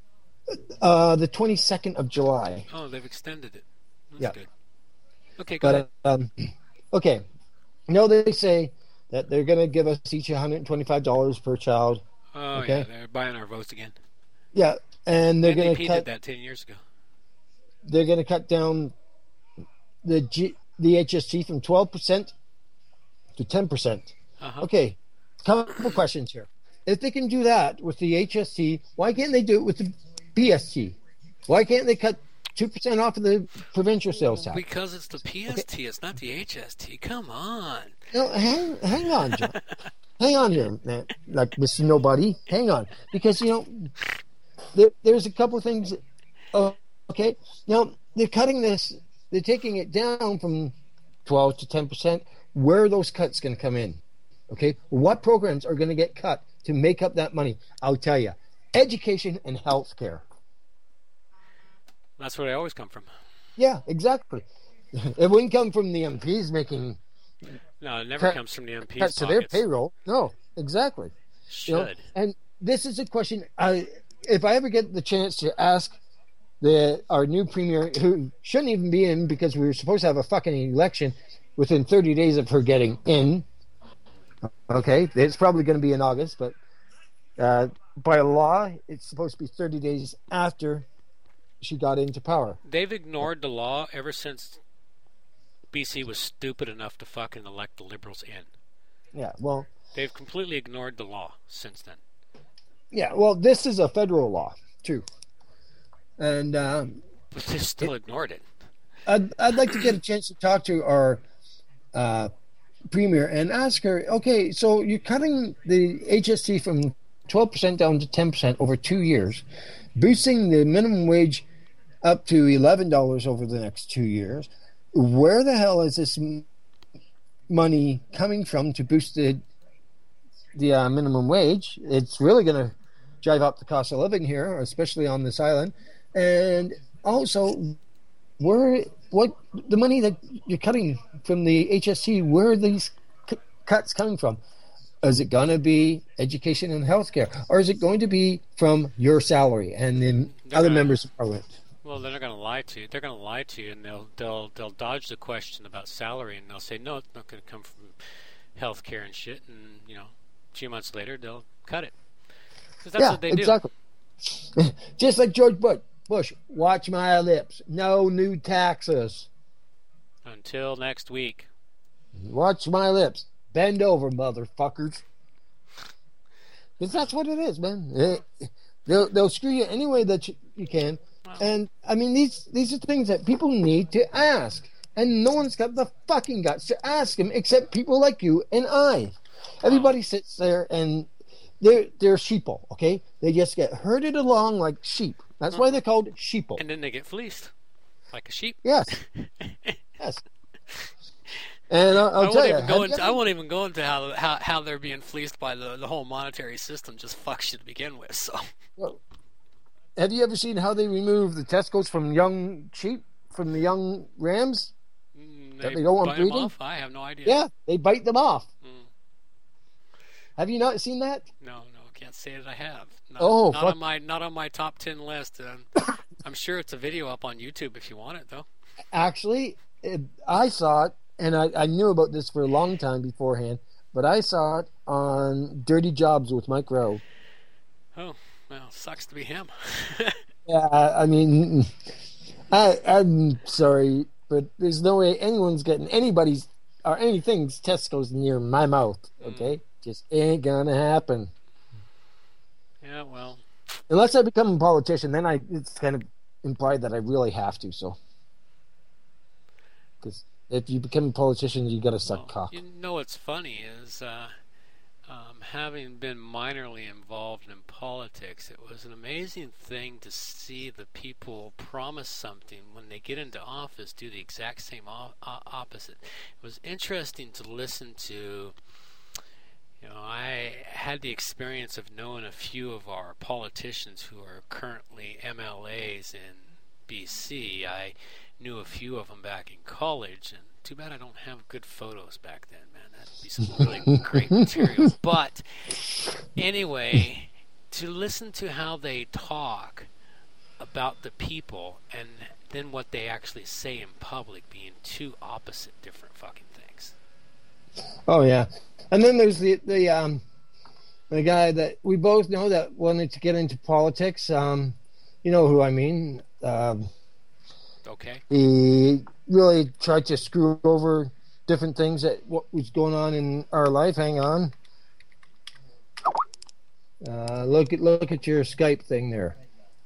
The 22nd of July. Oh, they've extended it. That's good. Okay, go ahead. Okay. Now they say that they're going to give us each $125 per child. Oh, okay? Yeah, they're buying our votes again. Yeah, and they're going to cut... did that 10 years ago. They're going to cut down the HST from 12% to 10%. Uh-huh. Okay, couple questions here. If they can do that with the HST, why can't they do it with the PST? Why can't they cut 2% off of the provincial sales tax? Because it's the PST, it's not the HST. Come on. No, hang on, John. hang on here, man. Like Mr. Nobody, hang on. Because, there's a couple of things. Okay. Now, they're cutting this. They're taking it down from 12 to 10%. Where are those cuts going to come in? Okay. What programs are going to get cut to make up that money? I'll tell you. Education and health care. That's where they always come from. Yeah, exactly. It wouldn't come from the MPs making... No, it never comes from the MPs' cuts to their payroll. No, exactly. Should. And this is a question, if I ever get the chance to ask our new premier, who shouldn't even be in because we were supposed to have a fucking election within 30 days of her getting in. Okay, it's probably going to be in August, but by law, it's supposed to be 30 days after she got into power. They've ignored the law ever since BC was stupid enough to fucking elect the Liberals in. Yeah, well... They've completely ignored the law since then. Yeah, well, this is a federal law, too. And... but they still ignored it. I'd like to get a chance to talk to our premier and ask her, okay, so you're cutting the HST from 12% down to 10% over 2 years, boosting the minimum wage up to $11 over the next 2 years. Where the hell is this money coming from to boost the minimum wage? It's really going to drive up the cost of living here, especially on this island. And also, what the money that you're cutting from the HST, where are these cuts coming from? Is it going to be education and healthcare, or is it going to be from your salary and then other members of parliament? Well, they're not going to lie to you. They're going to lie to you, and they'll dodge the question about salary, and they'll say no, it's not going to come from healthcare and shit. And a few months later, they'll cut it. Because that's what they do. Exactly. Just like George Bush, watch my lips. No new taxes. Until next week. Watch my lips. Bend over, motherfuckers. Because that's what it is, man. They'll screw you any way that you can. Wow. And, I mean, these are things that people need to ask. And no one's got the fucking guts to ask them except people like you and I. Everybody sits there and they're sheeple, okay? They just get herded along like sheep. That's why they're called sheeple. And then they get fleeced like a sheep. Yes. Yes. And I'll tell you, I won't even go into how they're being fleeced by the whole monetary system. Just fucks you to begin with. So, well, have you ever seen how they remove the testicles from young sheep, from the young rams? They don't want breeding? Them off? I have no idea. Yeah, they bite them off. Have you not seen that? No, can't say that I have. Not on my top 10 list. I'm sure it's a video up on YouTube if you want it, though. Actually, I saw it. And I knew about this for a long time beforehand, but I saw it on Dirty Jobs with Mike Rowe. Oh, well, sucks to be him. Yeah, I mean, I'm sorry, but there's no way anyone's getting anybody's or anything's testicles near my mouth, okay? Just ain't gonna happen. Yeah, well. Unless I become a politician, then it's kind of implied that I really have to, so. Because if you become a politician, you got to suck cock. You know what's funny is, having been minorly involved in politics, it was an amazing thing to see the people promise something when they get into office do the exact same opposite. It was interesting to listen to. I had the experience of knowing a few of our politicians who are currently MLAs in BC. I knew a few of them back in college, and too bad I don't have good photos back then, man. That'd be some really great material. But anyway, to listen to how they talk about the people and then what they actually say in public being two opposite different fucking things. Oh yeah. And then there's the guy that we both know that wanted to get into politics. You know who I mean. Okay. He really tried to screw over different things that what was going on in our life. Hang on. Look at your Skype thing there.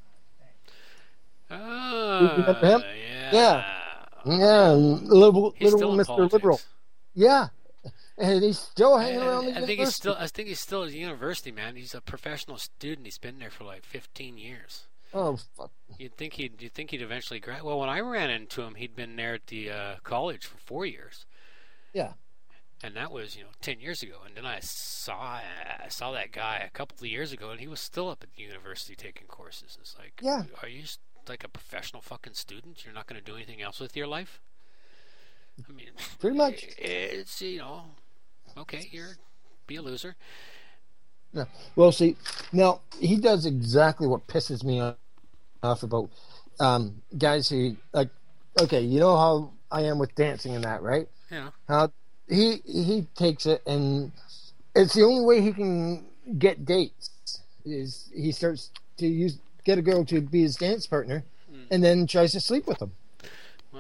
Yeah. Yeah. Little Mr. Politics. Liberal. Yeah. and he's still hanging around the university. I think he's still at the university, man. He's a professional student. He's been there for like 15 years. Oh, fuck. You'd think he'd eventually graduate. Well, when I ran into him, he'd been there at the college for 4 years. Yeah. And that was 10 years ago. And then I saw that guy a couple of years ago, and he was still up at the university taking courses. It's like, yeah. Are you like a professional fucking student? You're not going to do anything else with your life? I mean, pretty much. It's okay. Be a loser. Yeah. Well, see, now he does exactly what pisses me off about guys who like. Okay, you know how I am with dancing and that, right? Yeah. How he takes it, and it's the only way he can get dates is he starts to get a girl to be his dance partner, and then tries to sleep with them. Well,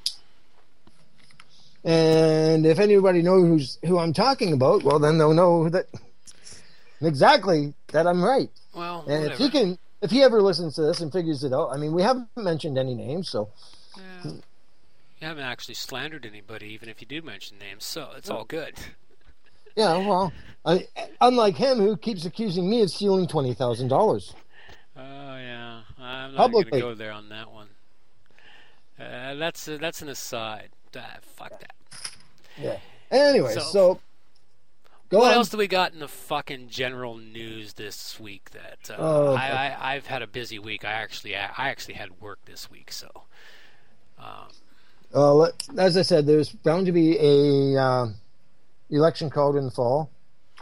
And if anybody knows who I'm talking about, well, then they'll know that exactly that I'm right. Well, and whatever. if he ever listens to this and figures it out, I mean, we haven't mentioned any names, so. Yeah. You haven't actually slandered anybody, even if you do mention names, so it's all good. Yeah, well, unlike him, who keeps accusing me of stealing $20,000. Oh, yeah. I'm not going to go there on that one. That's an aside. Fuck that. Yeah. Anyway, so go what on. else do we got in the fucking general news this week? That okay. I've had a busy week. I actually had work this week, so. As I said, there's bound to be a election called in the fall,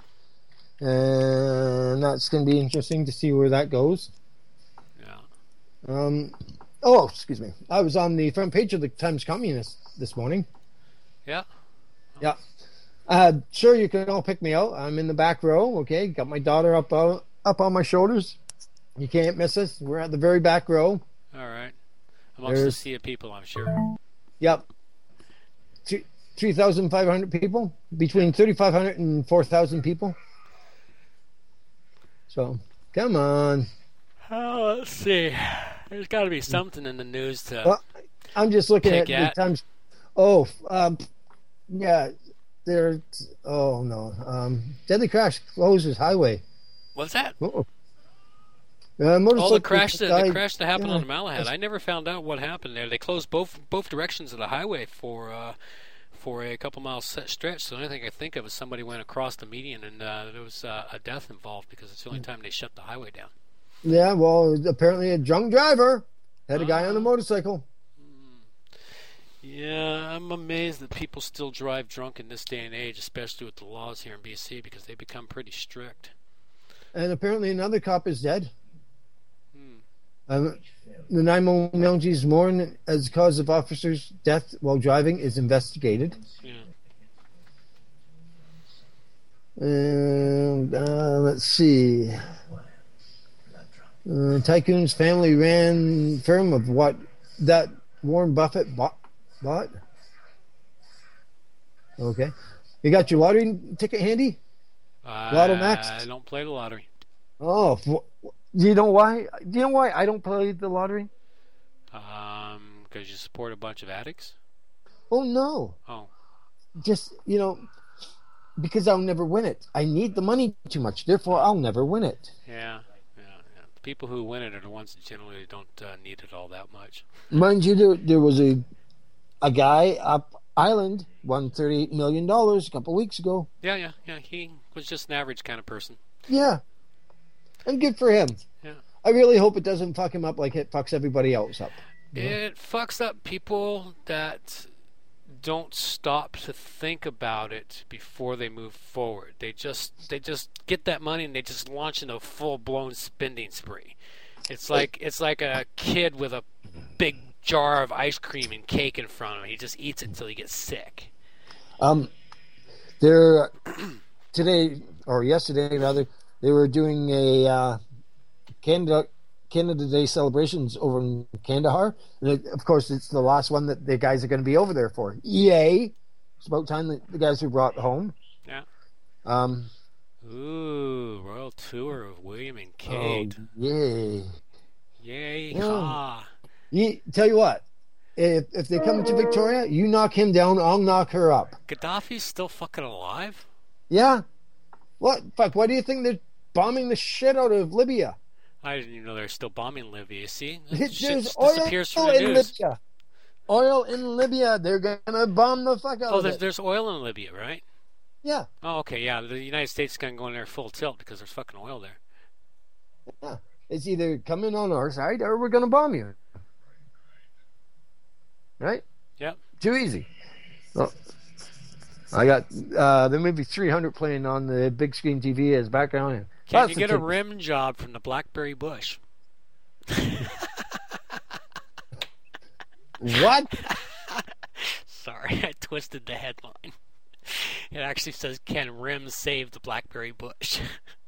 and that's going to be interesting to see where that goes. Yeah. Excuse me. I was on the front page of the Times Communist this morning. Yeah. Yeah. Sure, you can all pick me out. I'm in the back row. Okay, got my daughter up on my shoulders. You can't miss us. We're at the very back row. All right. Amongst the sea of people, I'm sure. Yep. 3,500 people, between 3,500 and 4,000 people. So, come on. Oh, let's see. There's got to be something in the news to. Well, I'm just looking at the Times. Yeah. There's. Oh no. Deadly crash closes highway. What's that? Oh. The crash that happened on the Malahide. I never found out what happened there. They closed both directions of the highway for a couple miles stretch. So the only thing I think of is somebody went across the median and there was a death involved because it's the only time they shut the highway down. Yeah, well, apparently a drunk driver had a guy on a motorcycle. Yeah, I'm amazed that people still drive drunk in this day and age, especially with the laws here in BC, because they've become pretty strict. And apparently another cop is dead. The 911's mourn as cause of officer's death while driving is investigated. Yeah. And let's see. Tycoon's family ran firm of what that Warren Buffett bought. Okay. You got your lottery ticket handy? Lotto Max? I don't play the lottery. Oh, do you know why? Do you know why I don't play the lottery? Because you support a bunch of addicts? Oh, no. Oh. Just, because I'll never win it. I need the money too much, therefore I'll never win it. Yeah. The people who win it are the ones that generally don't need it all that much. Mind you, there was a guy up Island won $38 million a couple weeks ago. Yeah. He was just an average kind of person. Yeah. And good for him. Yeah. I really hope it doesn't fuck him up like it fucks everybody else up. It fucks up people that don't stop to think about it before they move forward. They just get that money and they just launch into a full-blown spending spree. It's like a kid with a big jar of ice cream and cake in front of him. He just eats it until he gets sick. There today or yesterday rather, they were doing a Canada Day celebrations over in Kandahar. And of course, it's the last one that the guys are going to be over there for. Yay! It's about time that the guys were brought home. Yeah. Ooh, Royal Tour of William and Kate. Oh, yay! Yay! Tell you what, if they come to Victoria, you knock him down, I'll knock her up. Gaddafi's still fucking alive? Yeah. What? Fuck, why do you think they're bombing the shit out of Libya? I didn't even know they're still bombing Libya. See? There's oil disappears from the in news. Libya. Oil in Libya. They're gonna bomb the fuck out of it. There's oil in Libya, right? Yeah. Oh, okay, yeah. The United States is gonna go in there full tilt because there's fucking oil there. Yeah. It's either come in on our side or we're gonna bomb you. Right? Yep. Too easy. Well, I got the movie 300 playing on the big screen TV as background. Can you get a rim job from the BlackBerry Bush? What? Sorry, I twisted the headline. It actually says, "Can rims save the BlackBerry Bush?"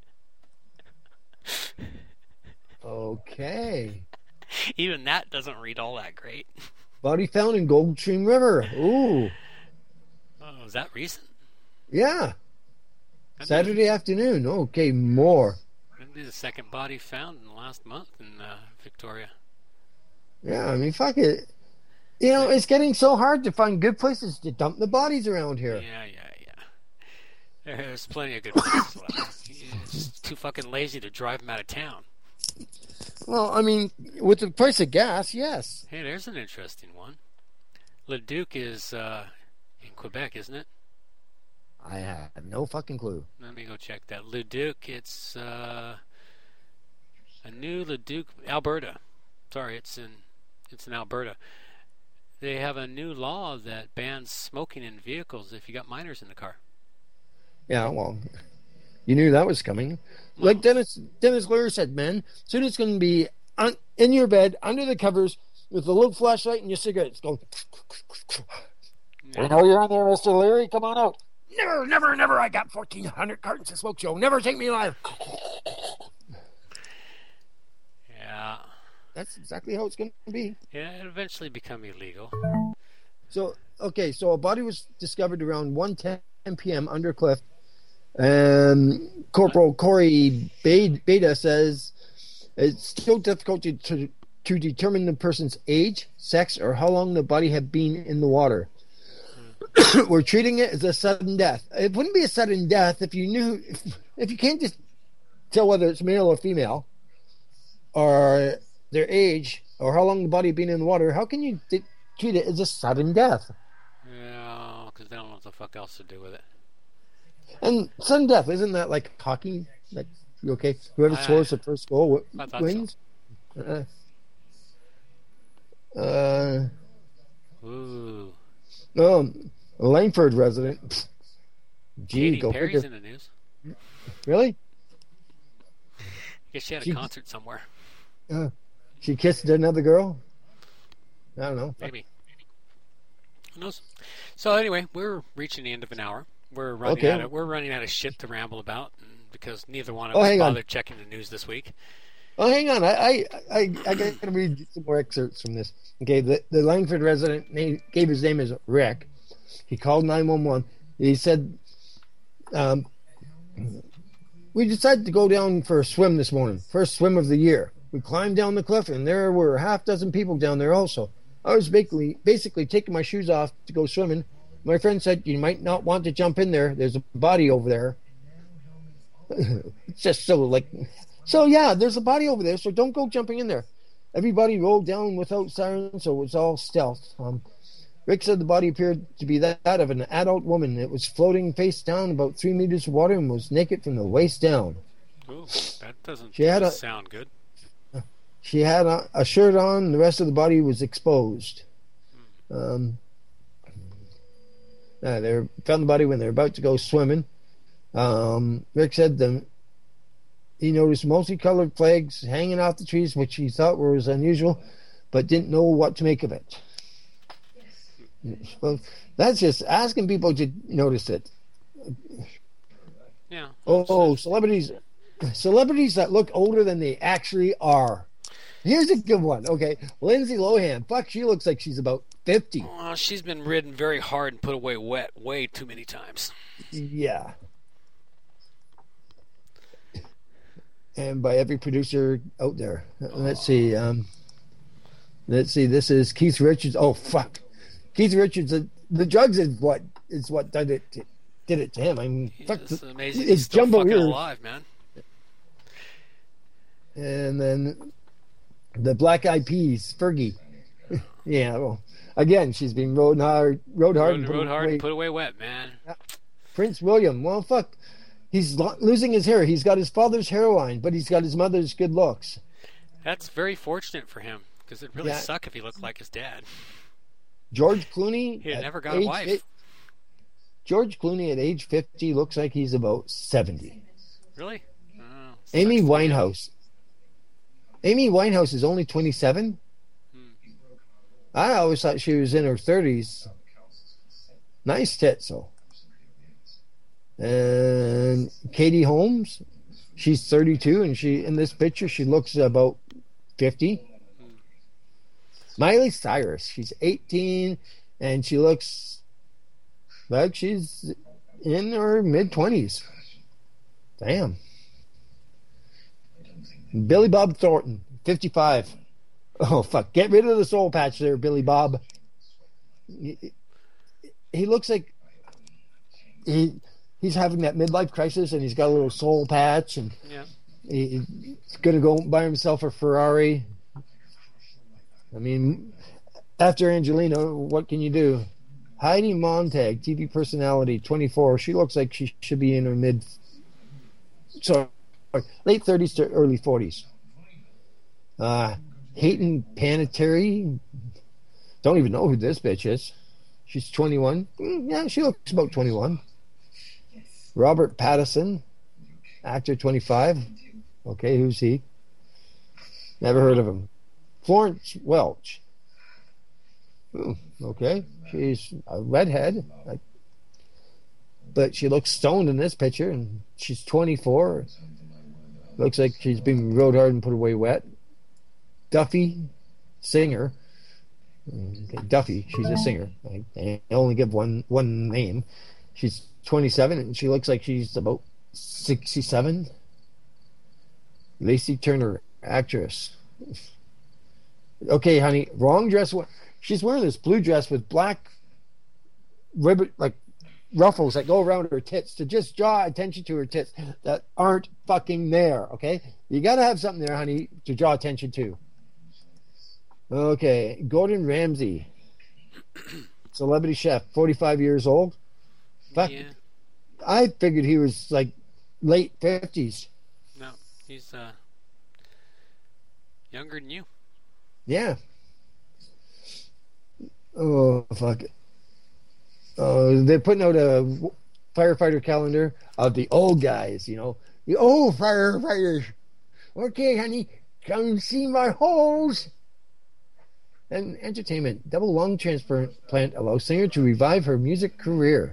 Okay. Even that doesn't read all that great. Body found in Goldstream River. Ooh. Oh, is that recent? Yeah. Saturday afternoon. Okay, more. That'd be the second body found in the last month in Victoria. Yeah, I mean, fuck it. You know, it's getting so hard to find good places to dump the bodies around here. Yeah. There's plenty of good places left. He's too fucking lazy to drive them out of town. Well, I mean, with the price of gas, yes. Hey, there's an interesting one. Leduc is in Quebec, isn't it? I have no fucking clue. Let me go check that. Leduc, it's a new Leduc, Alberta. Sorry, it's in Alberta. They have a new law that bans smoking in vehicles if you got minors in the car. Yeah, well, you knew that was coming. Like Dennis Lear said, man, soon it's going to be in your bed, under the covers, with a little flashlight and your cigarettes going. I know you're in there, Mr. Leary. Come on out. Never. I got 1,400 cartons of smoke, Joe. Never take me alive. Yeah. That's exactly how it's going to be. Yeah, it'll eventually become illegal. So a body was discovered around 1:10 p.m. under a cliff. And Corporal Corey Beta says it's still difficult to determine the person's age, sex, or how long the body had been in the water. We're treating it as a sudden death. It wouldn't be a sudden death if you knew, if you can't just tell whether it's male or female, or their age, or how long the body had been in the water. How can you treat it as a sudden death? Yeah, because they don't know what the fuck else to do with it. And sudden death, isn't that like hockey? Like, you okay? Whoever scores the first goal wins? So. Ooh. Langford resident. Gee, Katy Perry's in the news. Really? I guess she had a concert somewhere. She kissed another girl? I don't know. Maybe. Who knows? So anyway, we're reaching the end of an hour. We're running out of shit to ramble about because neither one of us bothered checking the news this week. Oh, hang on. I got to read some more excerpts from this. Okay, the Langford resident gave his name as Rick. He called 911. He said, we decided to go down for a swim this morning. First swim of the year. We climbed down the cliff, and there were a half dozen people down there also. I was basically taking my shoes off to go swimming. My friend said, you might not want to jump in there. There's a body over there. It's just so yeah, there's a body over there, so don't go jumping in there. Everybody rolled down without sirens, so it was all stealth. Rick said the body appeared to be that of an adult woman. It was floating face down about 3 meters of water and was naked from the waist down. Ooh, that doesn't sound good. She had a shirt on, and the rest of the body was exposed. They found the body when they were about to go swimming. Rick said he noticed multicolored flags hanging off the trees, which he thought was unusual, but didn't know what to make of it. Well, that's just asking people to notice it. Yeah. Oh, celebrities that look older than they actually are. Here's a good one. Okay, Lindsay Lohan. Fuck, she looks like she's about 50. Well, she's been ridden very hard and put away wet way too many times. Yeah. And by every producer out there. Let's see. Let's see. This is Keith Richards. Oh fuck, Keith Richards. The drugs is what did it to him. I mean, fuck, it's amazing. It's He's still jumbo fucking ears. alive, man. And then the Black Eyed Peas, Fergie. Yeah. Well, again, she's being rode hard, and put away wet, man. Prince William. Well, fuck. He's losing his hair. He's got his father's hairline, but he's got his mother's good looks. That's very fortunate for him, because it'd really suck if he looked like his dad. George Clooney. He never got a wife. George Clooney at age 50 looks like he's about 70. Really? Amy Winehouse. Amy Winehouse is only 27. I always thought she was in her 30s. Nice tits, though. And Katie Holmes, she's 32, and in this picture she looks about 50. Miley Cyrus, she's 18, and she looks like she's in her mid-20s. Damn. Billy Bob Thornton, 55. Oh, fuck. Get rid of the soul patch there, Billy Bob. He looks like he's having that midlife crisis, and he's got a little soul patch, and he's going to go buy himself a Ferrari. I mean, after Angelina, what can you do? Heidi Montag, TV personality, 24. She looks like she should be in her late 30s to early 40s. Hayden Panettiere, don't even know who this bitch is. She's 21. Yeah, she looks about 21. Robert Pattinson, actor, 25. Okay, who's he? Never heard of him. Florence Welch. Ooh, okay, she's a redhead, but she looks stoned in this picture, and she's 24. Looks like she's being rode hard and put away wet. Duffy, singer. Okay, Duffy, she's a singer. I only give one name. She's 27, and she looks like she's about 67. Lacey Turner, actress. Okay, honey, wrong dress. She's wearing this blue dress with black ribbon, like ruffles that go around her tits to just draw attention to her tits that aren't fucking there. Okay, you gotta have something there, honey, to draw attention to. Okay, Gordon Ramsay, celebrity chef, 45 years old. Fuck, yeah. I figured he was like late 50s. No, he's younger than you. Yeah. Oh, fuck it. They're putting out a firefighter calendar of the old guys, you know. The old firefighters. Okay, honey, come see my holes. And entertainment. Double lung transplant allows singer to revive her music career.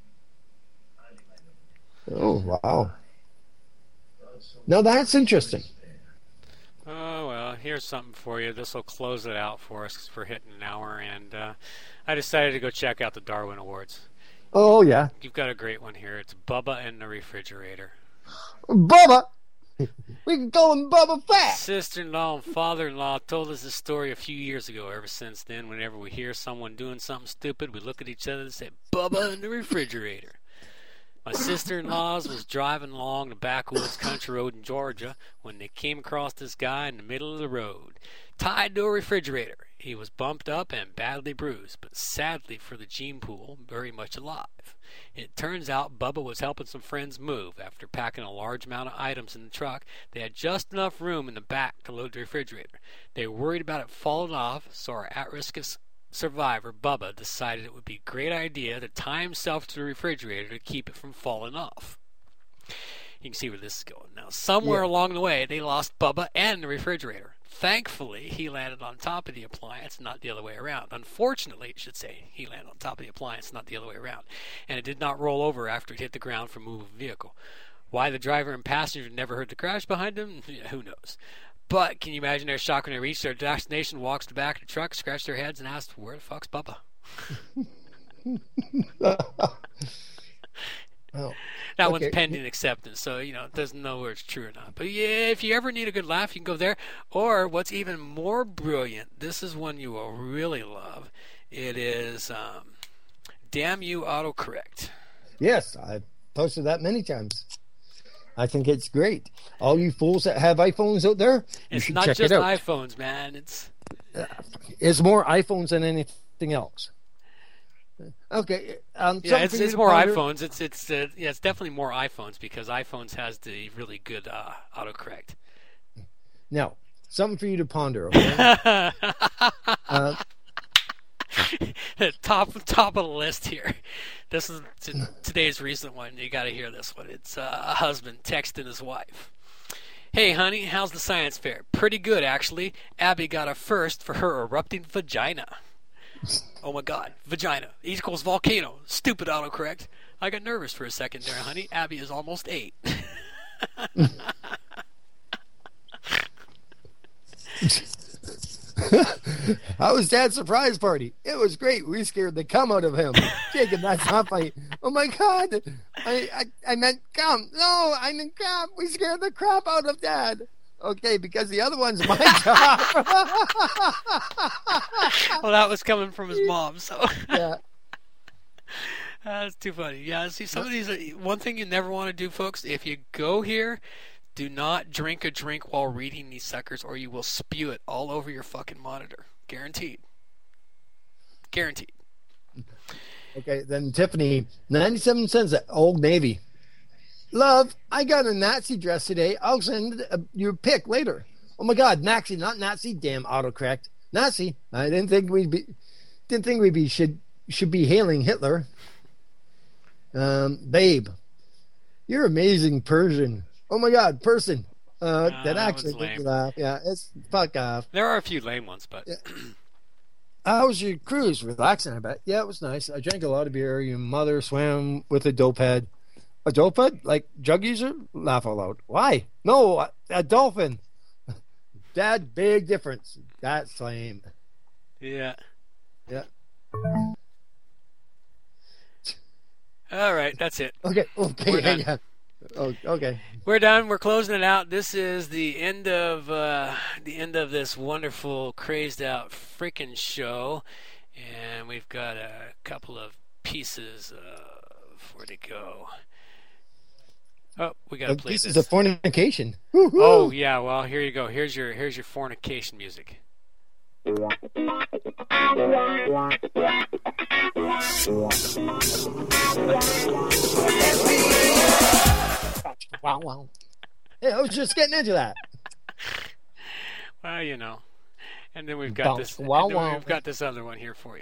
Oh, wow. Now that's interesting. Oh, well, here's something for you. This will close it out for us because we're hitting an hour, and I decided to go check out the Darwin Awards. Oh, yeah. You've got a great one here. It's Bubba and the Refrigerator. Bubba? We can call him Bubba Fat. Sister-in-law and father-in-law told us this story a few years ago. Ever since then, whenever we hear someone doing something stupid, we look at each other and say, Bubba and the Refrigerator. My sister-in-laws was driving along the backwoods country road in Georgia when they came across this guy in the middle of the road, tied to a refrigerator. He was bumped up and badly bruised, but sadly for the gene pool, very much alive. It turns out Bubba was helping some friends move. After packing a large amount of items in the truck, they had just enough room in the back to load the refrigerator. They were worried about it falling off, so our at-risk survivor, Bubba, decided it would be a great idea to tie himself to the refrigerator to keep it from falling off. You can see where this is going. Now, somewhere along the way, they lost Bubba and the refrigerator. Thankfully, he landed on top of the appliance, not the other way around. Unfortunately, I should say, he landed on top of the appliance, not the other way around. And it did not roll over after it hit the ground from a moving vehicle. Why the driver and passenger never heard the crash behind them, who knows. But can you imagine their shock when they reach their destination, walks to the back of the truck, scratch their heads, and ask, where the fuck's Bubba? Oh. That one's pending acceptance, so it doesn't know where it's true or not. But yeah, if you ever need a good laugh, you can go there. Or what's even more brilliant, this is one you will really love. It is Damn You Autocorrect. Yes, I've posted that many times. I think it's great. All you fools that have iPhones out there, you should check it out. It's not just iPhones, man. It's more iPhones than anything else. Okay. Yeah, it's more iPhones. It's definitely more iPhones because iPhones has the really good autocorrect. Now, something for you to ponder. Okay? Top of the list here. This is today's recent one. You got to hear this one. It's a husband texting his wife. Hey, honey, how's the science fair? Pretty good, actually. Abby got a first for her erupting vagina. Oh, my God. Vagina. Equals volcano. Stupid autocorrect. I got nervous for a second there, honey. Abby is almost 8. How was Dad's surprise party? It was great. We scared the cum out of him. Jacob, that's not funny. Oh my God. I meant cum. No, I meant crap. We scared the crap out of Dad. Okay, because the other one's my job. Well, that was coming from his mom, so. Yeah. That's too funny. Yeah, see, some of these, one thing you never want to do, folks, if you go here, do not drink a drink while reading these suckers or you will spew it all over your fucking monitor. Guaranteed. Guaranteed. Okay, then Tiffany, 97 cents at Old Navy. Love, I got a Nazi dress today. I'll send your pic later. Oh my God, Nazi, not Nazi. Damn autocorrect. Nazi. I didn't think we'd be should be hailing Hitler. Babe, you're amazing Persian. Oh my God, person. That actually made me laugh. Yeah, it's fuck off. There are a few lame ones, but. Yeah. How was your cruise? Relaxing, I bet. Yeah, it was nice. I drank a lot of beer. Your mother swam with a dope head. A dope head? Like drug user? Laugh out loud. Why? No, a dolphin. Dad, big difference. That's lame. Yeah. Yeah. All right, that's it. Okay. We're done. Yeah. Oh, okay. We're done. We're closing it out. This is the end of this wonderful, crazed out freaking show, and we've got a couple of pieces of where to go. Oh, we got to play this. This is a fornication. Woo-hoo. Oh yeah. Well, here you go. Here's your fornication music. Wow. Hey, I was just getting into that. Well, and then we've got this. We've got this other one here for you.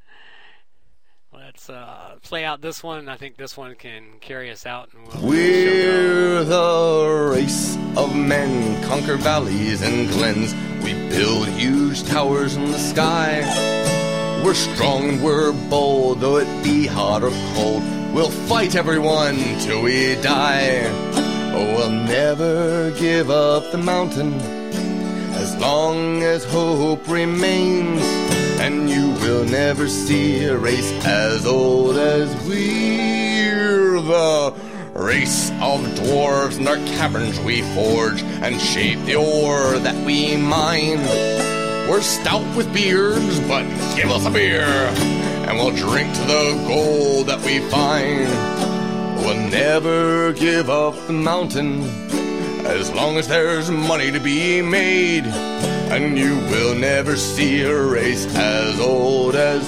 Let's play out this one. I think this one can carry us out. And We're the race of men, conquer valleys and glens. We build huge towers in the sky. We're strong and we're bold, though it be hot or cold. We'll fight everyone till we die. Oh, we'll never give up the mountain as long as hope remains. And you will never see a race as old as we're the race of dwarves. In our caverns we forge and shape the ore that we mine. We're stout with beards, but give us a beer, and we'll drink to the gold that we find. We'll never give up the mountain as long as there's money to be made. And you will never see a race as old as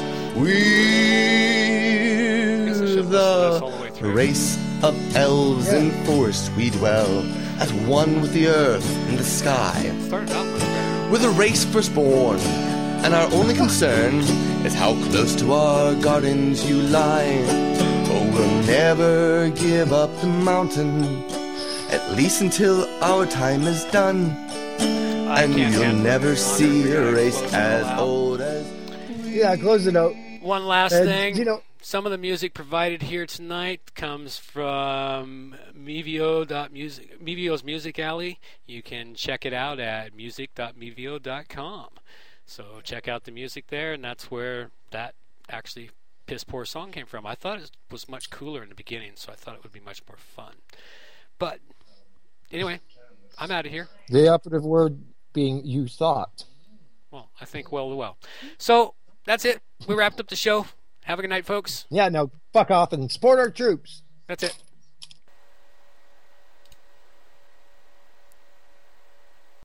we're the race of elves in forest we dwell, as one with the earth and the sky. We're the race firstborn, and our only concern is how close to our gardens you lie. Oh, we'll never give up the mountain, at least until our time is done. And you'll never see a race as old as... Yeah, close it out. One last thing. Some of the music provided here tonight comes from Mevio's Music Alley. You can check it out at music.mevio.com. So check out the music there, and that's where that actually piss poor song came from. I thought it was much cooler in the beginning, so I thought it would be much more fun. But anyway, I'm out of here. The operative word being you thought. Well, I think well. So that's it. We wrapped up the show. Have a good night, folks. Yeah, no, fuck off and support our troops. That's it.